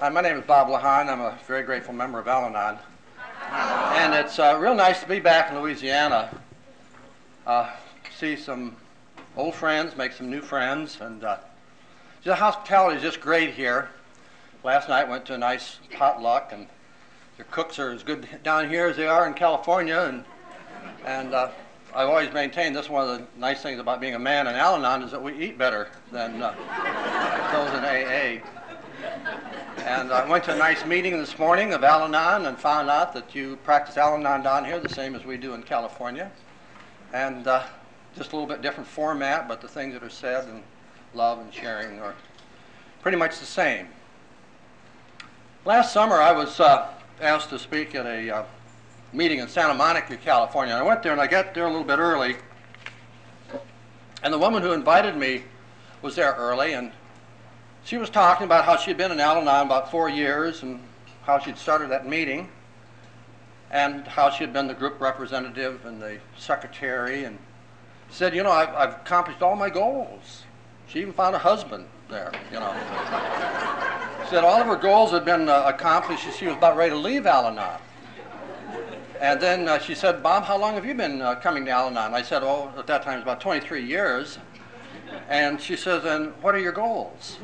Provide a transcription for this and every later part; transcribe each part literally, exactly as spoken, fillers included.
Hi, my name is Bob Lahan. I'm a very grateful member of Al-Anon. And it's uh, real nice to be back in Louisiana, uh, see some old friends, make some new friends, and uh, the hospitality is just great here. Last night went to a nice potluck, and the cooks are as good down here as they are in California, and and uh, I've always maintained this is one of the nice things about being a man in Al-Anon is that we eat better than uh, those in A A. And I went to a nice meeting this morning of Al-Anon and found out that you practice Al-Anon down here the same as we do in California. And uh, just a little bit different format, but the things that are said and love and sharing are pretty much the same. Last summer I was uh, asked to speak at a uh, meeting in Santa Monica, California. And I went there and I got there a little bit early. And the woman who invited me was there early, and she was talking about how she'd been in Al-Anon about four years and how she'd started that meeting and how she had been the group representative and the secretary, and said, you know, I've, I've accomplished all my goals. She even found a husband there, you know. She said all of her goals had been uh, accomplished and she was about ready to leave Al-Anon. And then uh, she said, Bob, how long have you been uh, coming to Al-Anon? I said, oh, at that time it was about twenty-three years. And she says, and what are your goals?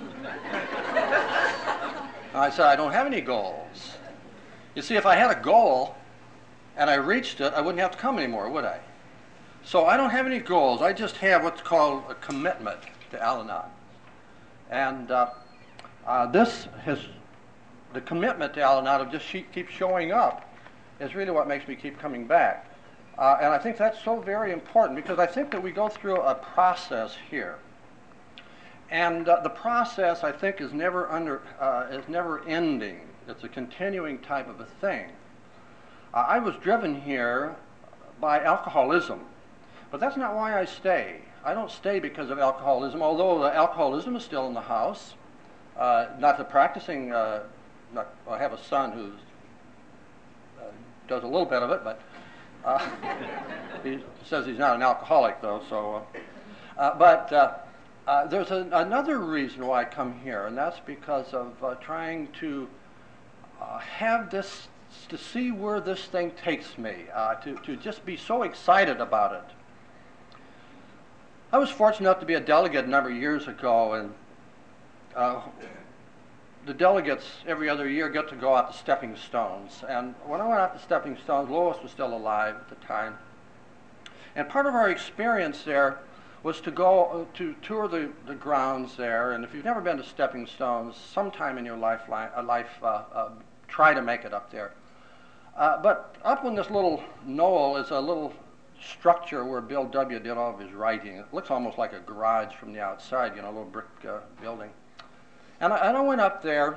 I said, I don't have any goals. You see, if I had a goal and I reached it, I wouldn't have to come anymore, would I? So I don't have any goals. I just have what's called a commitment to Al-Anon. And uh, uh, this has, the commitment to Al-Anon of just keep showing up is really what makes me keep coming back. Uh, and I think that's so very important because I think that we go through a process here. And uh, the process, I think, is never under, uh, is never ending. It's a continuing type of a thing. Uh, I was driven here by alcoholism, but that's not why I stay. I don't stay because of alcoholism, although the alcoholism is still in the house. Uh, not the practicing, uh, not, I have a son who uh, does a little bit of it, but uh, he says he's not an alcoholic, though. So, uh, uh, but uh, uh, there's a, another reason why I come here, and that's because of uh, trying to uh, have this, to see where this thing takes me, uh, to, to just be so excited about it. I was fortunate enough to be a delegate a number of years ago, and uh, the delegates every other year get to go out to Stepping Stones. And when I went out to Stepping Stones, Lois was still alive at the time. And part of our experience there was to go to tour the, the grounds there. And if you've never been to Stepping Stones, sometime in your life, life uh, uh, try to make it up there. Uh, but up on this little knoll is a little structure where Bill W. did all of his writing. It looks almost like a garage from the outside, you know, a little brick uh, building. And I, and I went up there.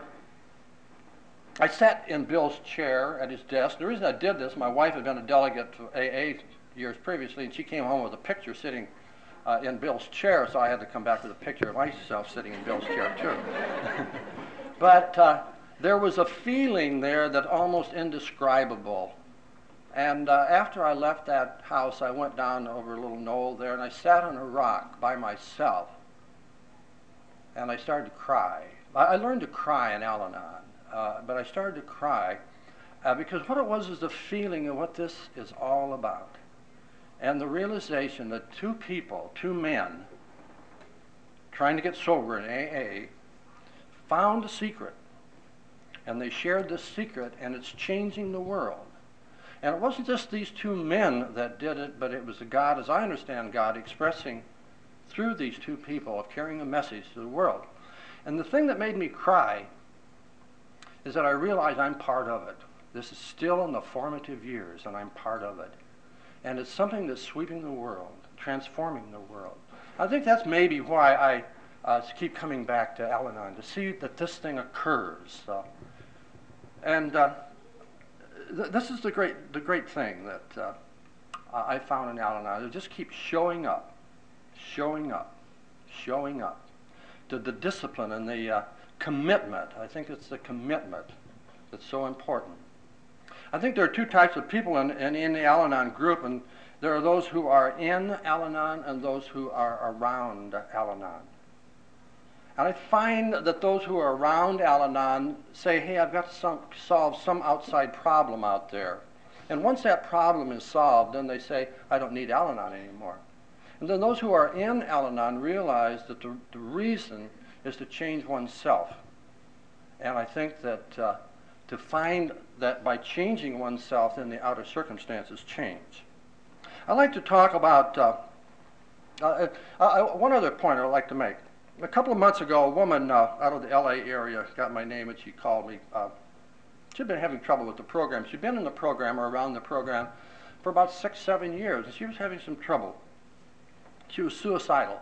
I sat in Bill's chair at his desk. The reason I did this, my wife had been a delegate to A A years previously, and she came home with a picture sitting uh, in Bill's chair, so I had to come back with a picture of myself sitting in Bill's chair, too. But uh, there was a feeling there that almost indescribable. And uh, after I left that house, I went down over a little knoll there, and I sat on a rock by myself, and I started to cry. I, I learned to cry in Al-Anon, uh, but I started to cry uh, because what it was is the feeling of what this is all about, and the realization that two people, two men, trying to get sober in A A, found a secret, and they shared this secret, and it's changing the world. And it wasn't just these two men that did it, but it was the God, as I understand God, expressing through these two people of carrying a message to the world. And the thing that made me cry is that I realized I'm part of it. This is still in the formative years, and I'm part of it. And it's something that's sweeping the world, transforming the world. I think that's maybe why I uh, keep coming back to Al-Anon, to see that this thing occurs. Uh, and uh, th this is the great, the great thing that uh, I found in Al-Anon. It just keeps showing up. Showing up, showing up, to the discipline and the uh, commitment. I think it's the commitment that's so important. I think there are two types of people in, in, in the Al-Anon group, and there are those who are in Al-Anon and those who are around Al-Anon. And I find that those who are around Al-Anon say, hey, I've got to some, solve some outside problem out there. And once that problem is solved, then they say, I don't need Al-Anon anymore. And then those who are in Al-Anon realize that the, the reason is to change oneself. And I think that uh, to find that by changing oneself, then the outer circumstances change. I'd like to talk about uh, uh, uh, one other point I'd like to make. A couple of months ago, a woman uh, out of the L A area got my name and she called me. Uh, she'd been having trouble with the program. She'd been in the program or around the program for about six, seven years, and she was having some trouble. She was suicidal.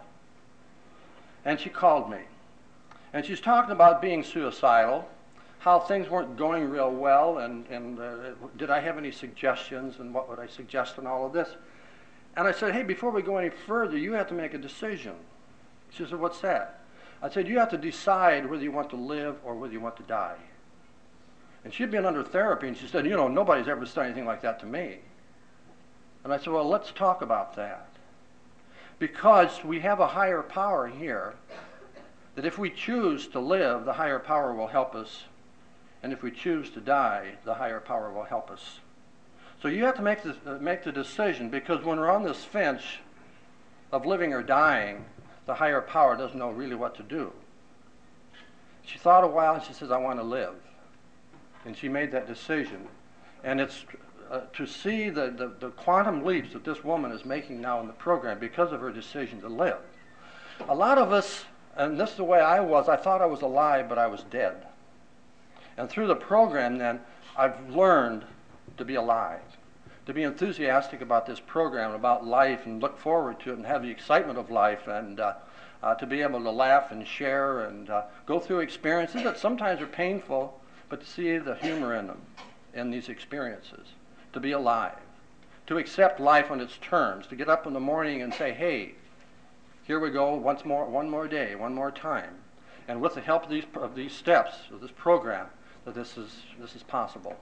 And she called me. And she's talking about being suicidal, how things weren't going real well, and, and uh, did I have any suggestions, and what would I suggest in all of this? And I said, hey, before we go any further, you have to make a decision. She said, what's that? I said, you have to decide whether you want to live or whether you want to die. And she'd been under therapy, and she said, you know, nobody's ever said anything like that to me. And I said, well, let's talk about that. Because we have a higher power here, that if we choose to live, the higher power will help us. And if we choose to die, the higher power will help us. So you have to make the, uh, make the decision, because when we're on this fence of living or dying, the higher power doesn't know really what to do. She thought a while and she says, I want to live. And she made that decision. And it's uh, to see the, the, the quantum leaps that this woman is making now in the program because of her decision to live. A lot of us, and this is the way I was, I thought I was alive, but I was dead. And through the program then, I've learned to be alive, to be enthusiastic about this program, about life, and look forward to it, and have the excitement of life, and uh, uh, to be able to laugh and share and uh, go through experiences that sometimes are painful, but to see the humor in them, in these experiences, to be alive, to accept life on its terms, to get up in the morning and say, hey, here we go, once more, one more day, one more time. And with the help of these, of these steps, of this program, that this is, this is possible.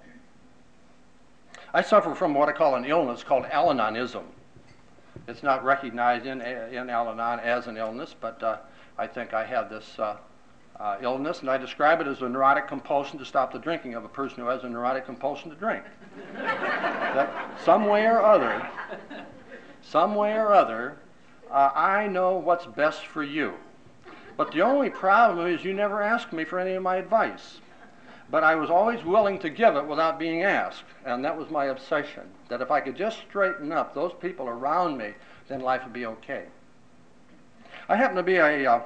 I suffer from what I call an illness called Al-Anonism. It's not recognized in, in Al-Anon as an illness, but uh, I think I have this uh, uh, illness, and I describe it as a neurotic compulsion to stop the drinking of a person who has a neurotic compulsion to drink. That some way or other, some way or other, uh, I know what's best for you. But the only problem is you never asked me for any of my advice. But I was always willing to give it without being asked. And that was my obsession, that if I could just straighten up those people around me, then life would be okay. I happen to be a, uh,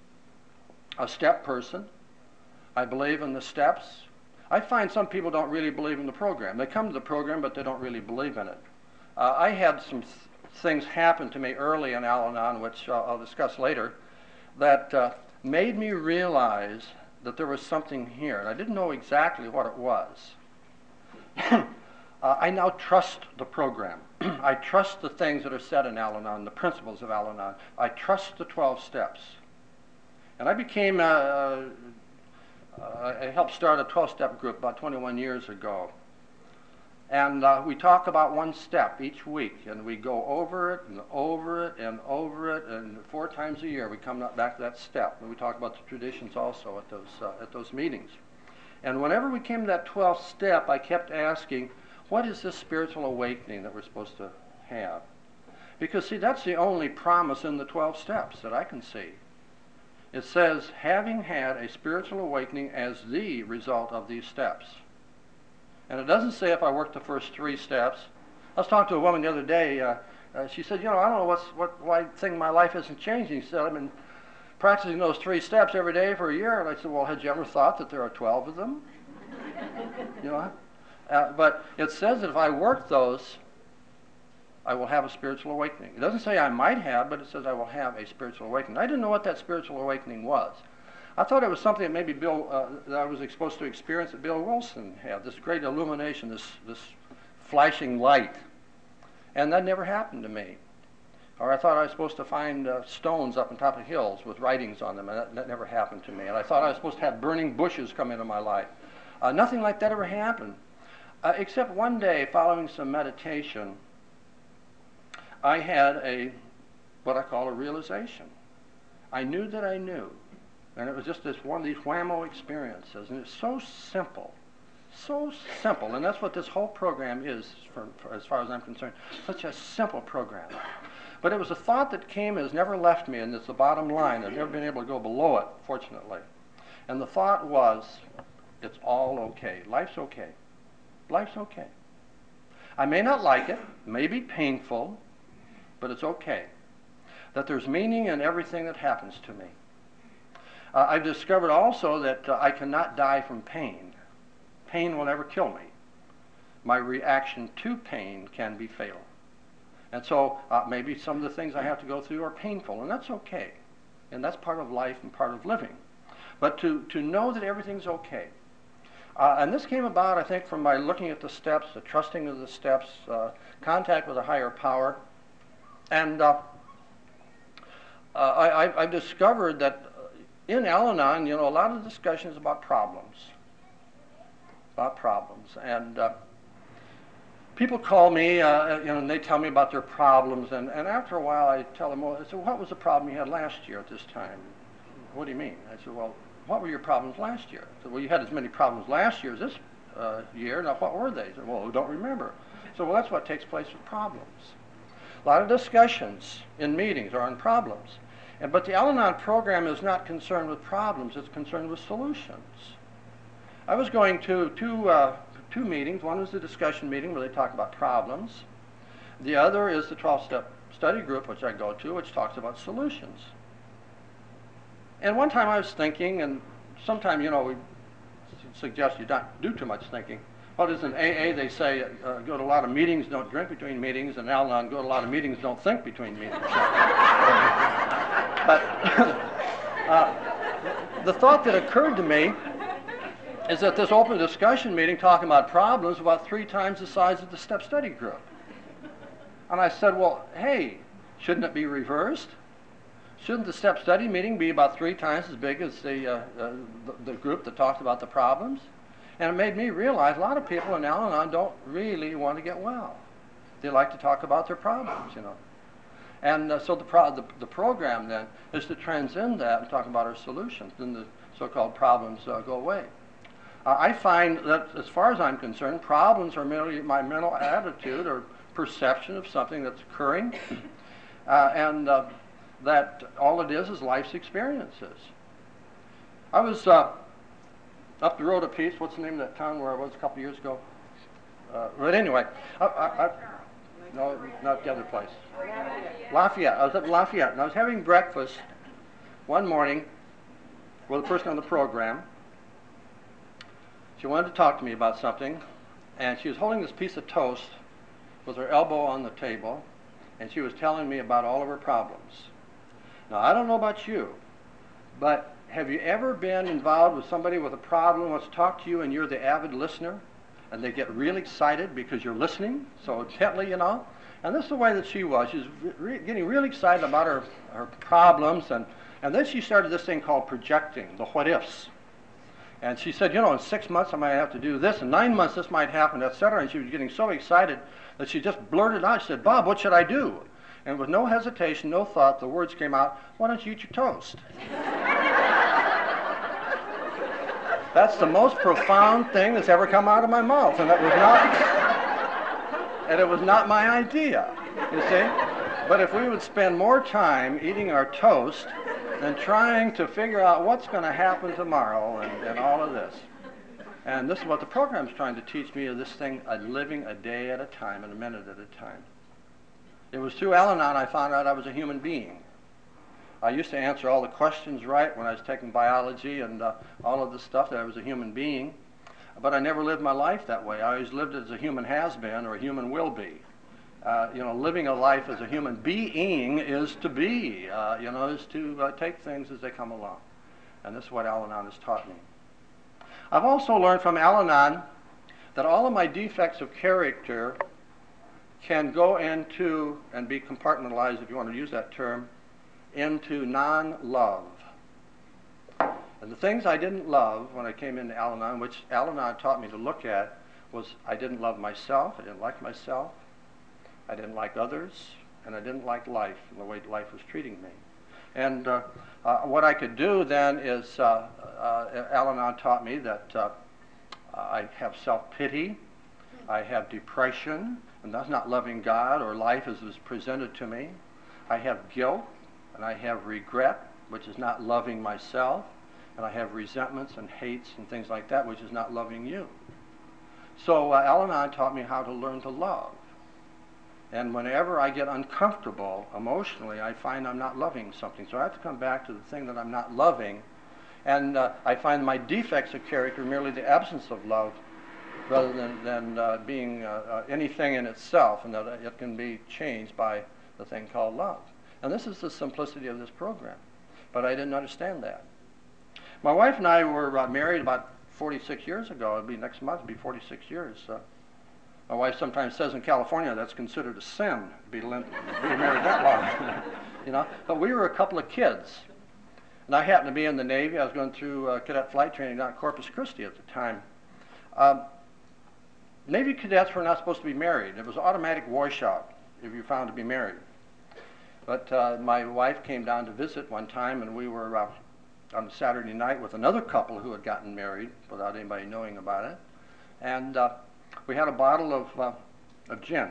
a step person. I believe in the steps. I find some people don't really believe in the program. They come to the program, but they don't really believe in it. Uh, I had some th- things happen to me early in Al-Anon, which uh, I'll discuss later, that uh, made me realize that there was something here, and I didn't know exactly what it was. uh, I now trust the program. I trust the things that are said in Al-Anon, the principles of Al-Anon. I trust the twelve steps. And I became, uh, uh, I helped start a twelve-step group about twenty-one years ago. And uh, we talk about one step each week, and we go over it and over it and over it, and four times a year we come back to that step. And we talk about the traditions also at those uh, at those meetings. And whenever we came to that twelfth step, I kept asking, what is this spiritual awakening that we're supposed to have? Because, see, that's the only promise in the twelve steps that I can see. It says, having had a spiritual awakening as the result of these steps. And it doesn't say if I work the first three steps. I was talking to a woman the other day. Uh, uh, she said, you know, I don't know what's, what, why thing my life isn't changing. She said, I've been practicing those three steps every day for a year. And I said, well, had you ever thought that there are twelve of them? You know? Uh, but it says that if I work those, I will have a spiritual awakening. It doesn't say I might have, but it says I will have a spiritual awakening. I didn't know what that spiritual awakening was. I thought it was something that maybe Bill, uh, that I was supposed to experience that Bill Wilson had, this great illumination, this, this flashing light. And that never happened to me. Or I thought I was supposed to find uh, stones up on top of hills with writings on them, and that, that never happened to me. And I thought I was supposed to have burning bushes come into my life. Uh, nothing like that ever happened. Uh, except one day, following some meditation, I had a, what I call a realization. I knew that I knew. And it was just this one of these whammo experiences. And it's so simple. So simple. And that's what this whole program is, for, for, as far as I'm concerned. Such a simple program. But it was a thought that came and has never left me, and it's the bottom line. I've never been able to go below it, fortunately. And the thought was, it's all okay. Life's okay. Life's okay. I may not like it, may be painful, but it's okay. That there's meaning in everything that happens to me. Uh, I've discovered also that uh, I cannot die from pain. Pain will never kill me. My reaction to pain can be fatal. And so uh, maybe some of the things I have to go through are painful, and that's okay. And that's part of life and part of living. But to, to know that everything's okay. Uh, and this came about, I think, from my looking at the steps, the trusting of the steps, uh, contact with a higher power. And uh, uh, I, I discovered that in Al-Anon, you know, a lot of discussions about problems. About problems. And uh, people call me, uh, you know, and they tell me about their problems. And, and after a while, I tell them, well, I said, what was the problem you had last year at this time? What do you mean? I said, well, what were your problems last year? I said, well, you had as many problems last year as this uh, year. Now, what were they? I said, well, I don't remember. So, well, that's what takes place with problems. A lot of discussions in meetings are on problems. And, but the Al-Anon program is not concerned with problems. It's concerned with solutions. I was going to two, uh, two meetings. One was the discussion meeting where they talk about problems. The other is the twelve-step study group, which I go to, which talks about solutions. And one time I was thinking, and sometimes, you know, we suggest you don't do too much thinking. What is in A A, they say, uh, go to a lot of meetings, don't drink between meetings, and Al-Anon, go to a lot of meetings, don't think between meetings. But uh, the thought that occurred to me is that this open discussion meeting talking about problems is about three times the size of the step study group. And I said, well, hey, shouldn't it be reversed? Shouldn't the step study meeting be about three times as big as the, uh, uh, the, the group that talks about the problems? And it made me realize a lot of people in Al-Anon don't really want to get well. They like to talk about their problems, you know. And uh, so the, pro the, the program then is to transcend that and talk about our solutions. Then the so-called problems uh, go away. Uh, I find that as far as I'm concerned, problems are merely my mental attitude or perception of something that's occurring. uh, and uh, that all it is is life's experiences. I was uh, up the road a piece. What's the name of that town where I was a couple years ago? Uh, but anyway, I, I, I, no, not the other place. Lafayette. I was at Lafayette, and I was having breakfast one morning with a person on the program. She wanted to talk to me about something, and she was holding this piece of toast with her elbow on the table, and she was telling me about all of her problems. Now, I don't know about you, but have you ever been involved with somebody with a problem, wants to talk to you, and you're the avid listener, and they get really excited because you're listening so intently, you know? And this is the way that she was. She was re getting really excited about her, her problems, and, and then she started this thing called projecting, the what-ifs. And she said, you know, in six months I might have to do this, in nine months this might happen, et cetera. And she was getting so excited that she just blurted out, she said, Bob, what should I do? And with no hesitation, no thought, the words came out, why don't you eat your toast? That's the most profound thing that's ever come out of my mouth, and it was not, and it was not my idea, you see? But if we would spend more time eating our toast than trying to figure out what's going to happen tomorrow and, and all of this. And this is what the program's trying to teach me, of this thing, of living a day at a time and a minute at a time. It was through Al-Anon I found out I was a human being. I used to answer all the questions right when I was taking biology and uh, all of the stuff, that I was a human being. But I never lived my life that way. I always lived as a human has been or a human will be. Uh, you know, living a life as a human being is to be, uh, you know, is to uh, take things as they come along. And this is what Al-Anon has taught me. I've also learned from Al-Anon that all of my defects of character can go into, and be compartmentalized, if you want to use that term, into non-love. And the things I didn't love when I came into Al-Anon, which Al-Anon taught me to look at, was I didn't love myself, I didn't like myself, I didn't like others, and I didn't like life and the way life was treating me. And uh, uh, what I could do then is, uh, uh, Al-Anon taught me that uh, I have self-pity, I have depression, and that's not loving God or life as it was presented to me. I have guilt, and I have regret, which is not loving myself, and I have resentments and hates and things like that, which is not loving you. So uh, Al-Anon taught me how to learn to love. And whenever I get uncomfortable emotionally, I find I'm not loving something. So I have to come back to the thing that I'm not loving. And uh, I find my defects of character merely the absence of love rather than, than uh, being uh, uh, anything in itself, and that it can be changed by the thing called love. And this is the simplicity of this program. But I didn't understand that. My wife and I were uh, married about forty-six years ago. It'll be next month, it'll be forty-six years. Uh, My wife sometimes says in California that's considered a sin to be, lin- be married that long, you know. But we were a couple of kids, and I happened to be in the Navy. I was going through uh, cadet flight training down at Corpus Christi at the time. Um, Navy cadets were not supposed to be married. It was automatic washout if you found to be married. But uh, my wife came down to visit one time, and we were uh, on a Saturday night with another couple who had gotten married without anybody knowing about it, and. Uh, We had a bottle of, uh, of gin.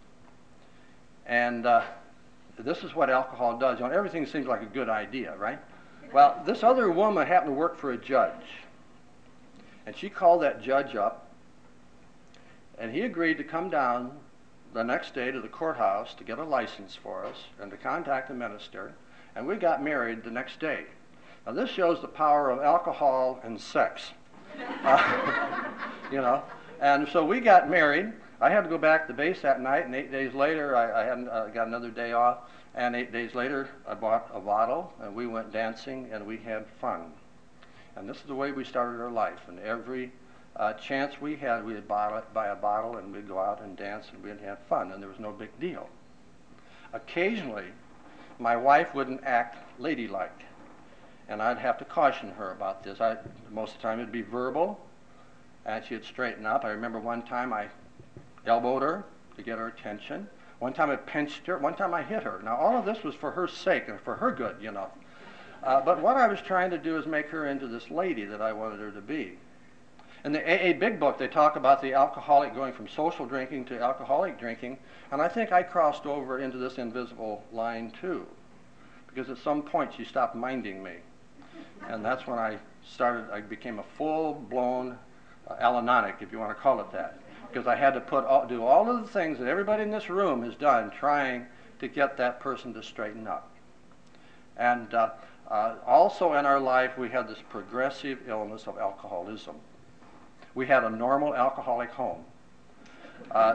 And uh, this is what alcohol does. You know, everything seems like a good idea, right? Well, this other woman happened to work for a judge. And she called that judge up. And he agreed to come down the next day to the courthouse to get a license for us and to contact the minister. And we got married the next day. Now, this shows the power of alcohol and sex. Uh, you know. And so we got married. I had to go back to base that night, and eight days later, I, I had uh, got another day off. And eight days later, I bought a bottle, and we went dancing, and we had fun. And this is the way we started our life. And every uh, chance we had, we'd buy, buy a bottle, and we'd go out and dance, and we'd have fun, and there was no big deal. Occasionally, my wife wouldn't act ladylike, and I'd have to caution her about this. I, most of the time, it'd be verbal. And she'd straighten up. I remember one time I elbowed her to get her attention. One time I pinched her. One time I hit her. Now, all of this was for her sake and for her good, you know. Uh, but what I was trying to do is make her into this lady that I wanted her to be. In the A A Big Book, they talk about the alcoholic going from social drinking to alcoholic drinking. And I think I crossed over into this invisible line, too. Because at some point, she stopped minding me. And that's when I started, I became a full-blown Uh, Al-Anonic, if you want to call it that, because I had to put all, do all of the things that everybody in this room has done trying to get that person to straighten up. And uh, uh, also in our life, we had this progressive illness of alcoholism. We had a normal alcoholic home. Uh,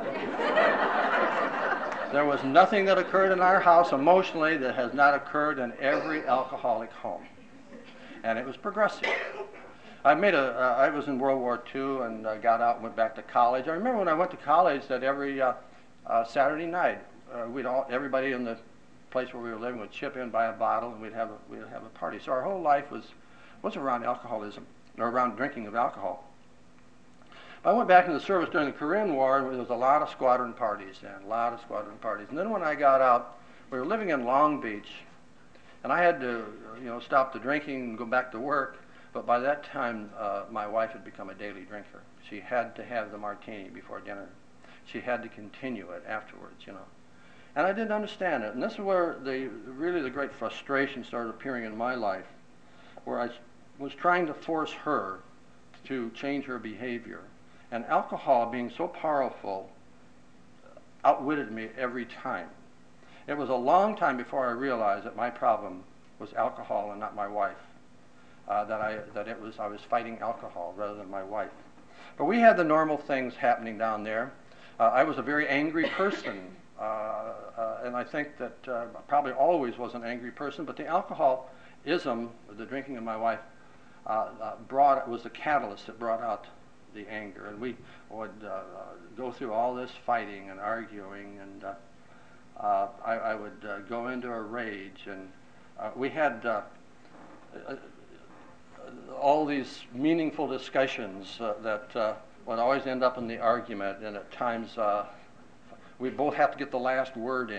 there was nothing that occurred in our house emotionally that has not occurred in every alcoholic home. And it was progressive. I made a. Uh, I was in World War Two and uh, got out and went back to college. I remember when I went to college that every uh, uh, Saturday night, uh, we'd all everybody in the place where we were living would chip in, buy a bottle, and we'd have a, we'd have a party. So our whole life was was around alcoholism or around drinking of alcohol. I went back into the service during the Korean War, and there was a lot of squadron parties and a lot of squadron parties. And then when I got out, we were living in Long Beach, and I had to you know stop the drinking and go back to work. But by that time, uh, my wife had become a daily drinker. She had to have the martini before dinner. She had to continue it afterwards, you know. And I didn't understand it. And this is where the really the great frustration started appearing in my life, where I was trying to force her to change her behavior. And alcohol, being so powerful, outwitted me every time. It was a long time before I realized that my problem was alcohol and not my wife. Uh, that I that it was I was fighting alcohol rather than my wife. But we had the normal things happening down there. Uh, I was a very angry person, uh, uh, and I think that uh, probably always was an angry person. But the alcoholism, the drinking of my wife, uh, uh, brought was the catalyst that brought out the anger, and we would uh, go through all this fighting and arguing, and uh, uh, I, I would uh, go into a rage, and uh, we had. Uh, uh, all these meaningful discussions uh, that uh, would always end up in the argument, and at times uh, we both have to get the last word in,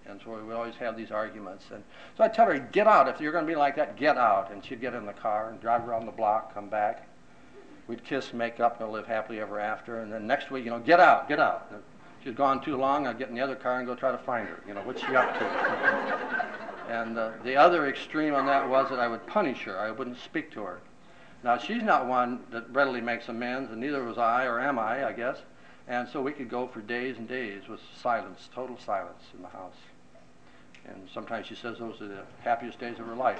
And so we would always have these arguments. And so I'd tell her, get out. If you're going to be like that, get out. And she'd get in the car and drive around the block, come back. We'd kiss, make up, and live happily ever after. And then next week, you know, get out, get out. And if she'd gone too long, I'd get in the other car and go try to find her. You know, what's she up to? And uh, the other extreme on that was that I would punish her. I wouldn't speak to her. Now, she's not one that readily makes amends, and neither was I, or am I, I guess. And so we could go for days and days with silence, total silence in the house. And sometimes she says those are the happiest days of her life.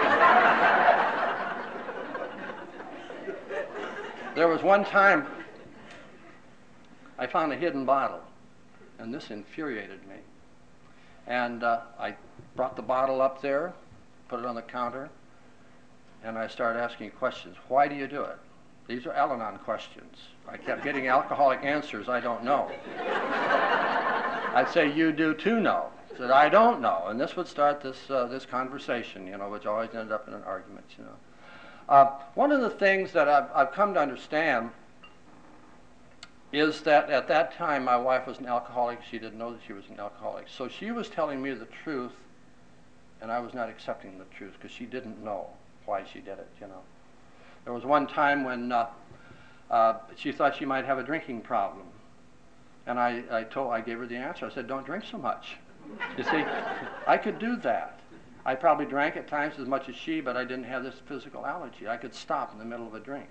There was one time I found a hidden bottle, and this infuriated me. And uh, I brought the bottle up there, put it on the counter, and I started asking questions. Why do you do it? These are Al-Anon questions. I kept getting alcoholic answers, I don't know. I'd say, you do too know. I said, I don't know. And this would start this uh, this conversation, you know, which always ended up in an argument, you know. Uh, one of the things that I've, I've come to understand is that at that time my wife was an alcoholic. She didn't know that she was an alcoholic. So she was telling me the truth, and I was not accepting the truth because she didn't know why she did it, you know. There was one time when uh, uh, she thought she might have a drinking problem. And I, I told, I gave her the answer. I said, don't drink so much. You see, I could do that. I probably drank at times as much as she, but I didn't have this physical allergy. I could stop in the middle of a drink.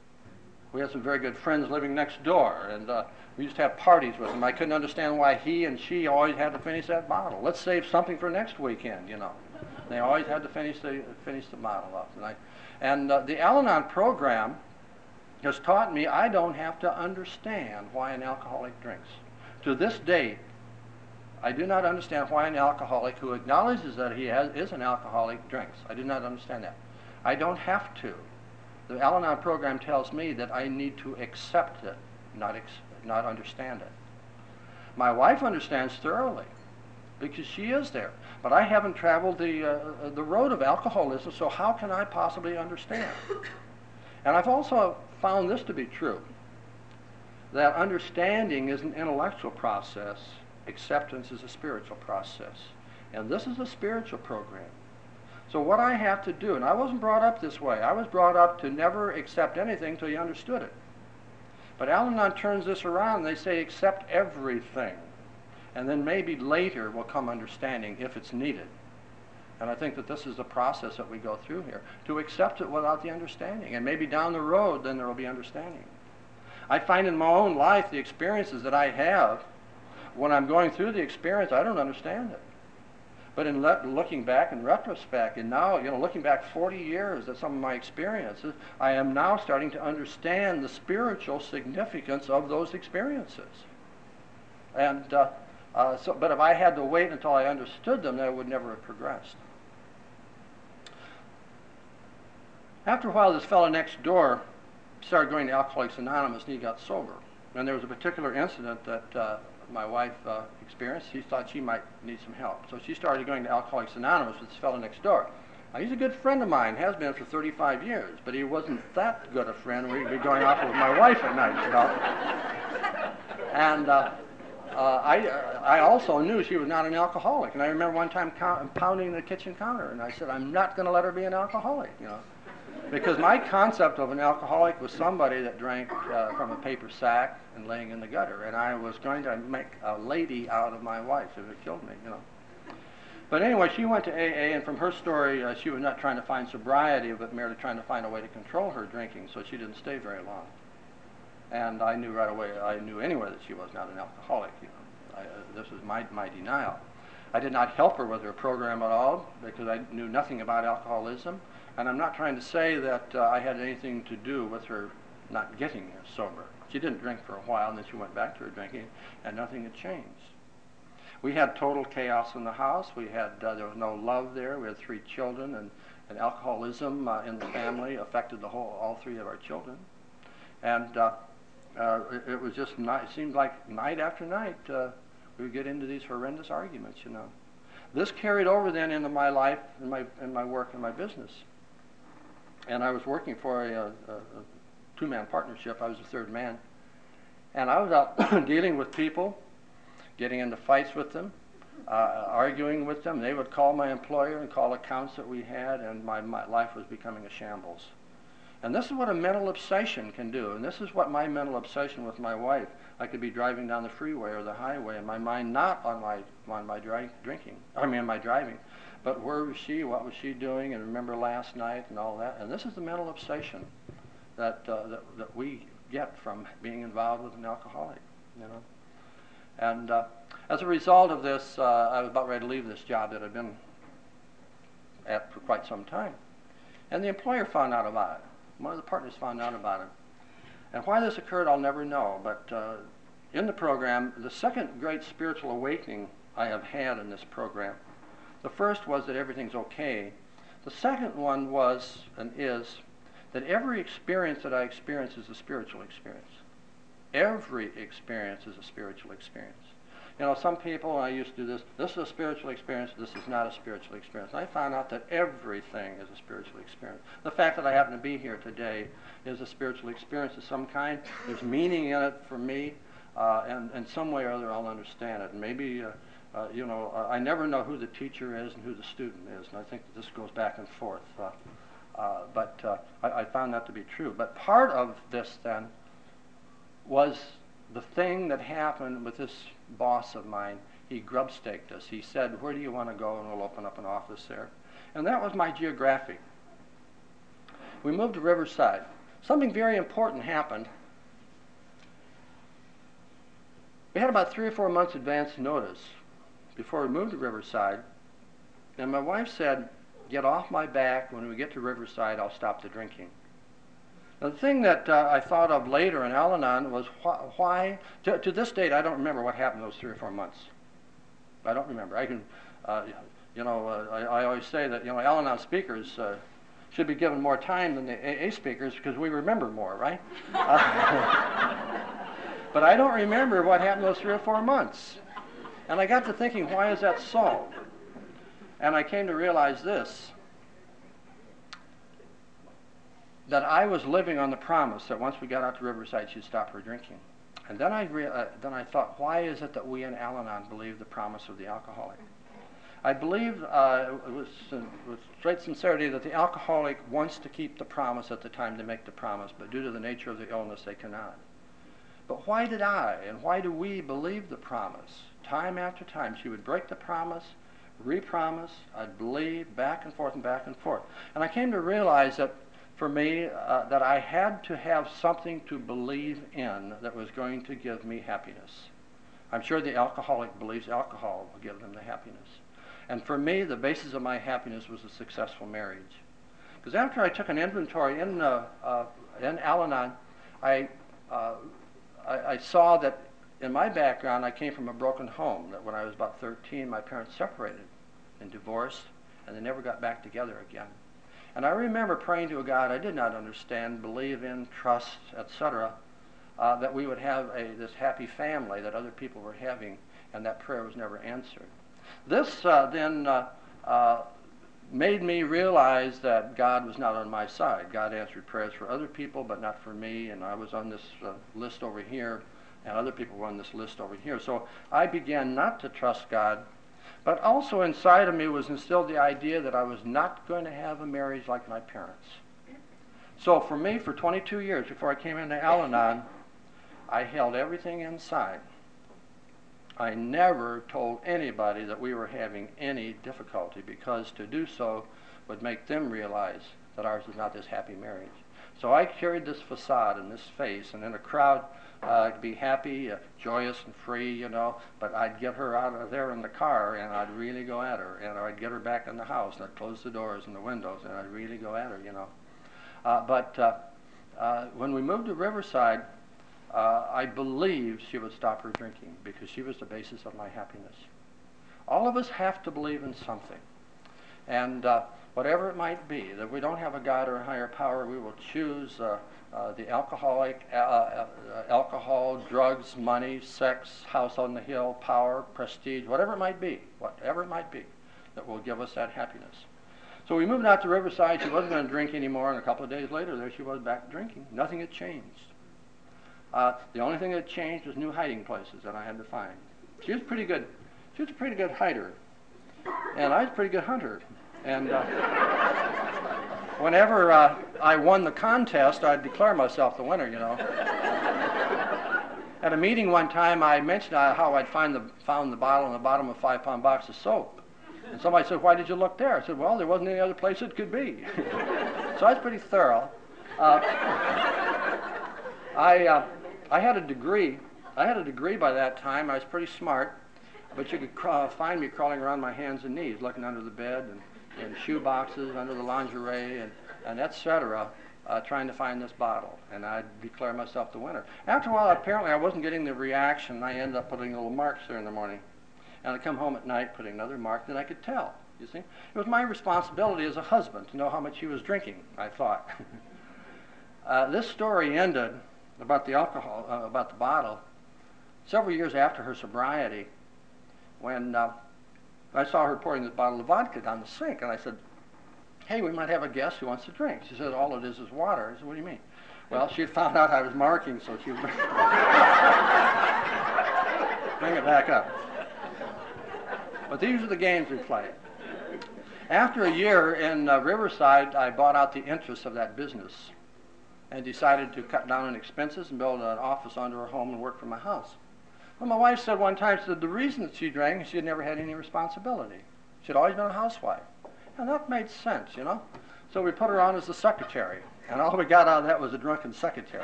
We had some very good friends living next door, and uh, we used to have parties with them. I couldn't understand why he and she always had to finish that bottle. Let's save something for next weekend, you know. They always had to finish the finish the bottle up. And, I, and uh, the Al-Anon program has taught me I don't have to understand why an alcoholic drinks. To this day, I do not understand why an alcoholic who acknowledges that he has, is an alcoholic drinks. I do not understand that. I don't have to. The Al-Anon program tells me that I need to accept it, not, ex not understand it. My wife understands thoroughly because she is there. But I haven't traveled the, uh, the road of alcoholism, so how can I possibly understand? And I've also found this to be true, that understanding is an intellectual process, acceptance is a spiritual process. And this is a spiritual program. So what I have to do, and I wasn't brought up this way, I was brought up to never accept anything till you understood it. But Al-Anon turns this around and they say accept everything. And then maybe later will come understanding if it's needed. And I think that this is the process that we go through here, to accept it without the understanding. And maybe down the road, then there will be understanding. I find in my own life the experiences that I have, when I'm going through the experience, I don't understand it. But in looking back in retrospect, and now, you know, looking back forty years at some of my experiences, I am now starting to understand the spiritual significance of those experiences. And uh, uh, so, but if I had to wait until I understood them, then I would never have progressed. After a while, this fellow next door started going to Alcoholics Anonymous, and he got sober. And there was a particular incident that uh, my wife uh, experienced. She thought she might need some help. So she started going to Alcoholics Anonymous with this fellow next door. Now, he's a good friend of mine, has been for thirty-five years, but he wasn't that good a friend where he'd be going off with my wife at night, you know. And uh, uh, I, uh, I also knew she was not an alcoholic. And I remember one time pounding the kitchen counter, and I said, I'm not going to let her be an alcoholic, you know. Because my concept of an alcoholic was somebody that drank uh, from a paper sack and laying in the gutter, and I was going to make a lady out of my wife if it killed me, you know. But anyway, she went to A A, and from her story, uh, she was not trying to find sobriety, but merely trying to find a way to control her drinking, so she didn't stay very long. And I knew right away, I knew anyway that she was not an alcoholic, you know. I, uh, this was my, my denial. I did not help her with her program at all, because I knew nothing about alcoholism. And I'm not trying to say that uh, I had anything to do with her not getting sober. She didn't drink for a while, and then she went back to her drinking, and nothing had changed. We had total chaos in the house. We had uh, there was no love there. We had three children, and, and alcoholism uh, in the family affected the whole all three of our children. And uh, uh, it, it was just night, it seemed like night after night uh, we would get into these horrendous arguments. You know, this carried over then into my life and my and my work and my business. And I was working for a, a, a two-man partnership. I was the third man. And I was out dealing with people, getting into fights with them, uh, arguing with them. They would call my employer and call accounts that we had, and my, my life was becoming a shambles. And this is what a mental obsession can do, and this is what my mental obsession with my wife. I could be driving down the freeway or the highway, and my mind not on my on my dri- drinking, I mean my driving, but where was she, what was she doing, and remember last night and all that. And this is the mental obsession that uh, that, that we get from being involved with an alcoholic, you know. And uh, as a result of this, uh, I was about ready to leave this job that I'd been at for quite some time. And the employer found out about it. One of the partners found out about it. And why this occurred, I'll never know. But uh, in the program, the second great spiritual awakening I have had in this program, the first was that everything's okay. The second one was and is that every experience that I experience is a spiritual experience. Every experience is a spiritual experience. You know, some people, and I used to do this, this is a spiritual experience, this is not a spiritual experience. And I found out that everything is a spiritual experience. The fact that I happen to be here today is a spiritual experience of some kind. There's meaning in it for me, uh, and in some way or other I'll understand it. And maybe, uh, uh, you know, uh, I never know who the teacher is and who the student is, and I think that this goes back and forth. Uh, uh, but uh, I, I found that to be true. But part of this, then, was the thing that happened with this boss of mine. He grub-staked us. He said, where do you want to go, and we'll open up an office there. And that was my geographic. We moved to Riverside. Something very important happened. We had about three or four months advance notice before we moved to Riverside. And my wife said, get off my back. When we get to Riverside, I'll stop the drinking. Now, the thing that uh, I thought of later in Al-Anon was wh why, to, to this date, I don't remember what happened those three or four months. I don't remember. I can, uh, you know, uh, I, I always say that, you know, Al-Anon speakers uh, should be given more time than the A A speakers because we remember more, right? Uh, but I don't remember what happened those three or four months. And I got to thinking, why is that so? And I came to realize this, that I was living on the promise that once we got out to Riverside, she'd stop her drinking. And then I, re uh, then I thought, why is it that we in Al-Anon believe the promise of the alcoholic? I believe uh, with, uh, with great sincerity that the alcoholic wants to keep the promise at the time they make the promise, but due to the nature of the illness, they cannot. But why did I and why do we believe the promise? Time after time, she would break the promise, re-promise, I'd believe, back and forth and back and forth. And I came to realize that for me, uh, that I had to have something to believe in that was going to give me happiness. I'm sure the alcoholic believes alcohol will give them the happiness. And for me, the basis of my happiness was a successful marriage. Because after I took an inventory in, uh, uh, in Al-Anon, I, uh, I, I saw that in my background, I came from a broken home, that when I was about thirteen, my parents separated and divorced, and they never got back together again. And I remember praying to a God I did not understand, believe in, trust, et cetera, uh, that we would have a, this happy family that other people were having, and that prayer was never answered. This uh, then uh, uh, made me realize that God was not on my side. God answered prayers for other people, but not for me, and I was on this uh, list over here, and other people were on this list over here. So I began not to trust God. But also inside of me was instilled the idea that I was not going to have a marriage like my parents. So for me, for twenty-two years before I came into Al-Anon, I held everything inside. I never told anybody that we were having any difficulty, because to do so would make them realize that ours was not this happy marriage. So I carried this facade and this face, and in a crowd, uh, to be happy, uh, joyous and free, you know, but I'd get her out of there in the car, and I'd really go at her, and I'd get her back in the house, and I'd close the doors and the windows, and I'd really go at her, you know. Uh, but uh, uh, when we moved to Riverside, uh, I believed she would stop her drinking, because she was the basis of my happiness. All of us have to believe in something. And uh, whatever it might be, that we don't have a God or a higher power, we will choose uh, uh, the alcoholic, uh, uh, alcohol, drugs, money, sex, house on the hill, power, prestige, whatever it might be, whatever it might be, that will give us that happiness. So we moved out to Riverside. She wasn't going to drink anymore, and a couple of days later, there she was back drinking. Nothing had changed. Uh, the only thing that changed was new hiding places that I had to find. She was pretty good. She was a pretty good hider, and I was a pretty good hunter. And uh, whenever uh, I won the contest, I'd declare myself the winner, you know. At a meeting one time, I mentioned uh, how I'd find the, found the bottle in the bottom of a five-pound box of soap. And somebody said, "Why did you look there?" I said, "Well, there wasn't any other place it could be." So I was pretty thorough. Uh, I, uh, I had a degree. I had a degree by that time. I was pretty smart. But you could craw- find me crawling around my hands and knees, looking under the bed and in shoe boxes, under the lingerie, and, and et cetera, uh, trying to find this bottle. And I'd declare myself the winner. After a while, apparently, I wasn't getting the reaction. I ended up putting little marks there in the morning. And I'd come home at night, putting another mark, then I could tell, you see. It was my responsibility as a husband to know how much he was drinking, I thought. uh, this story ended about the alcohol, uh, about the bottle, several years after her sobriety, when uh, I saw her pouring this bottle of vodka down the sink, and I said, "Hey, we might have a guest who wants to drink." She said, "All it is is water." I said, "What do you mean?" Well, she had found out I was marking, so she would bring it back up. But these are the games we play. After a year in uh, Riverside, I bought out the interests of that business and decided to cut down on expenses and build an office under her home and work from my house. Well, my wife said one time, she said the reason that she drank is she had never had any responsibility. She had always been a housewife. And that made sense, you know. So we put her on as the secretary, and all we got out of that was a drunken secretary.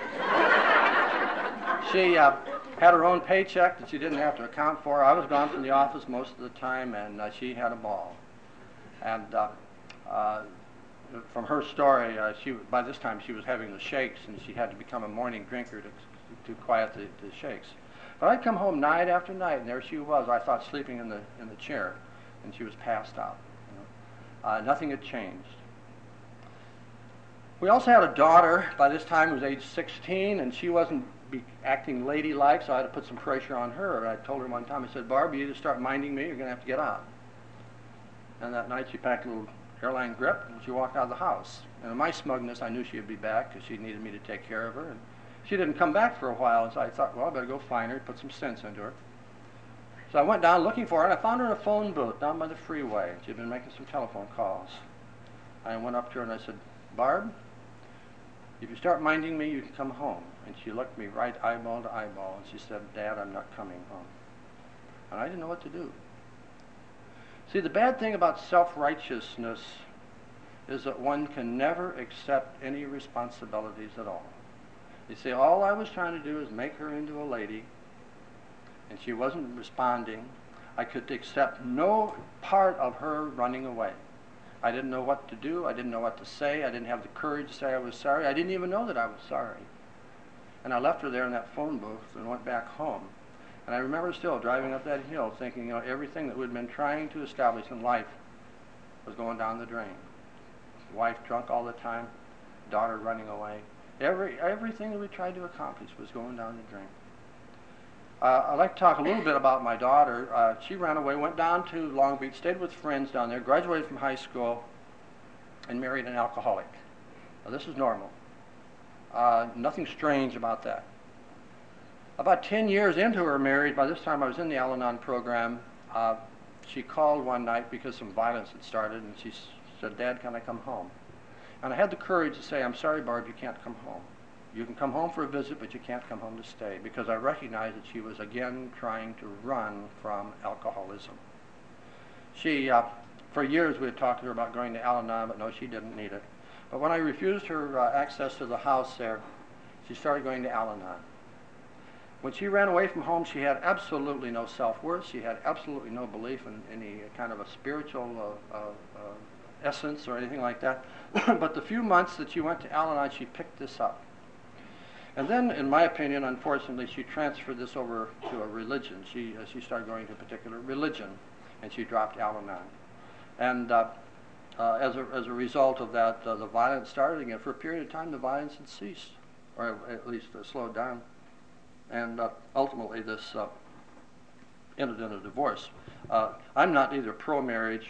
She uh, had her own paycheck that she didn't have to account for. I was gone from the office most of the time, and uh, she had a ball. And uh, uh, from her story, uh, she by this time she was having the shakes, and she had to become a morning drinker to, to quiet the, the shakes. But I'd come home night after night, and there she was, I thought, sleeping in the in the chair, and she was passed out. You know? Uh, nothing had changed. We also had a daughter by this time who was age sixteen, and she wasn't be acting ladylike, so I had to put some pressure on her. I told her one time, I said, "Barb, you either start minding me, or you're going to have to get out." And that night she packed a little airline grip, and she walked out of the house. And in my smugness, I knew she would be back because she needed me to take care of her. And she didn't come back for a while, so I thought, well, I better go find her, put some sense into her. So I went down looking for her, and I found her in a phone booth down by the freeway. She'd been making some telephone calls. I went up to her and I said, "Barb, if you start minding me, you can come home." And she looked me right eyeball to eyeball, and she said, "Dad, I'm not coming home." And I didn't know what to do. See, the bad thing about self-righteousness is that one can never accept any responsibilities at all. You see, all I was trying to do is make her into a lady, and she wasn't responding. I could accept no part of her running away. I didn't know what to do. I didn't know what to say. I didn't have the courage to say I was sorry. I didn't even know that I was sorry. And I left her there in that phone booth and went back home. And I remember still driving up that hill thinking, you know, everything that we'd been trying to establish in life was going down the drain. Wife drunk all the time, daughter running away. Every, everything that we tried to accomplish was going down the drain. Uh, I'd like to talk a little bit about my daughter. Uh, she ran away, went down to Long Beach, stayed with friends down there, graduated from high school, and married an alcoholic. Now, this is normal. Uh, nothing strange about that. About ten years into her marriage, by this time I was in the Al-Anon program, uh, she called one night because some violence had started, and she s- said, "Dad, can I come home?" And I had the courage to say, "I'm sorry, Barb, you can't come home. You can come home for a visit, but you can't come home to stay," because I recognized that she was again trying to run from alcoholism. She, uh, for years we had talked to her about going to Al-Anon, but no, she didn't need it. But when I refused her uh, access to the house there, she started going to Al-Anon. When she ran away from home, she had absolutely no self-worth. She had absolutely no belief in any kind of a spiritual uh, uh, uh, essence or anything like that. But the few months that she went to Al-Anon, she picked this up. And then, in my opinion, unfortunately, she transferred this over to a religion. She uh, she started going to a particular religion, and she dropped Al-Anon. And uh, uh, as a as a result of that, uh, the violence started again. For a period of time, the violence had ceased, or at least uh, slowed down. And uh, ultimately, this uh, ended in a divorce. Uh, I'm not either pro-marriage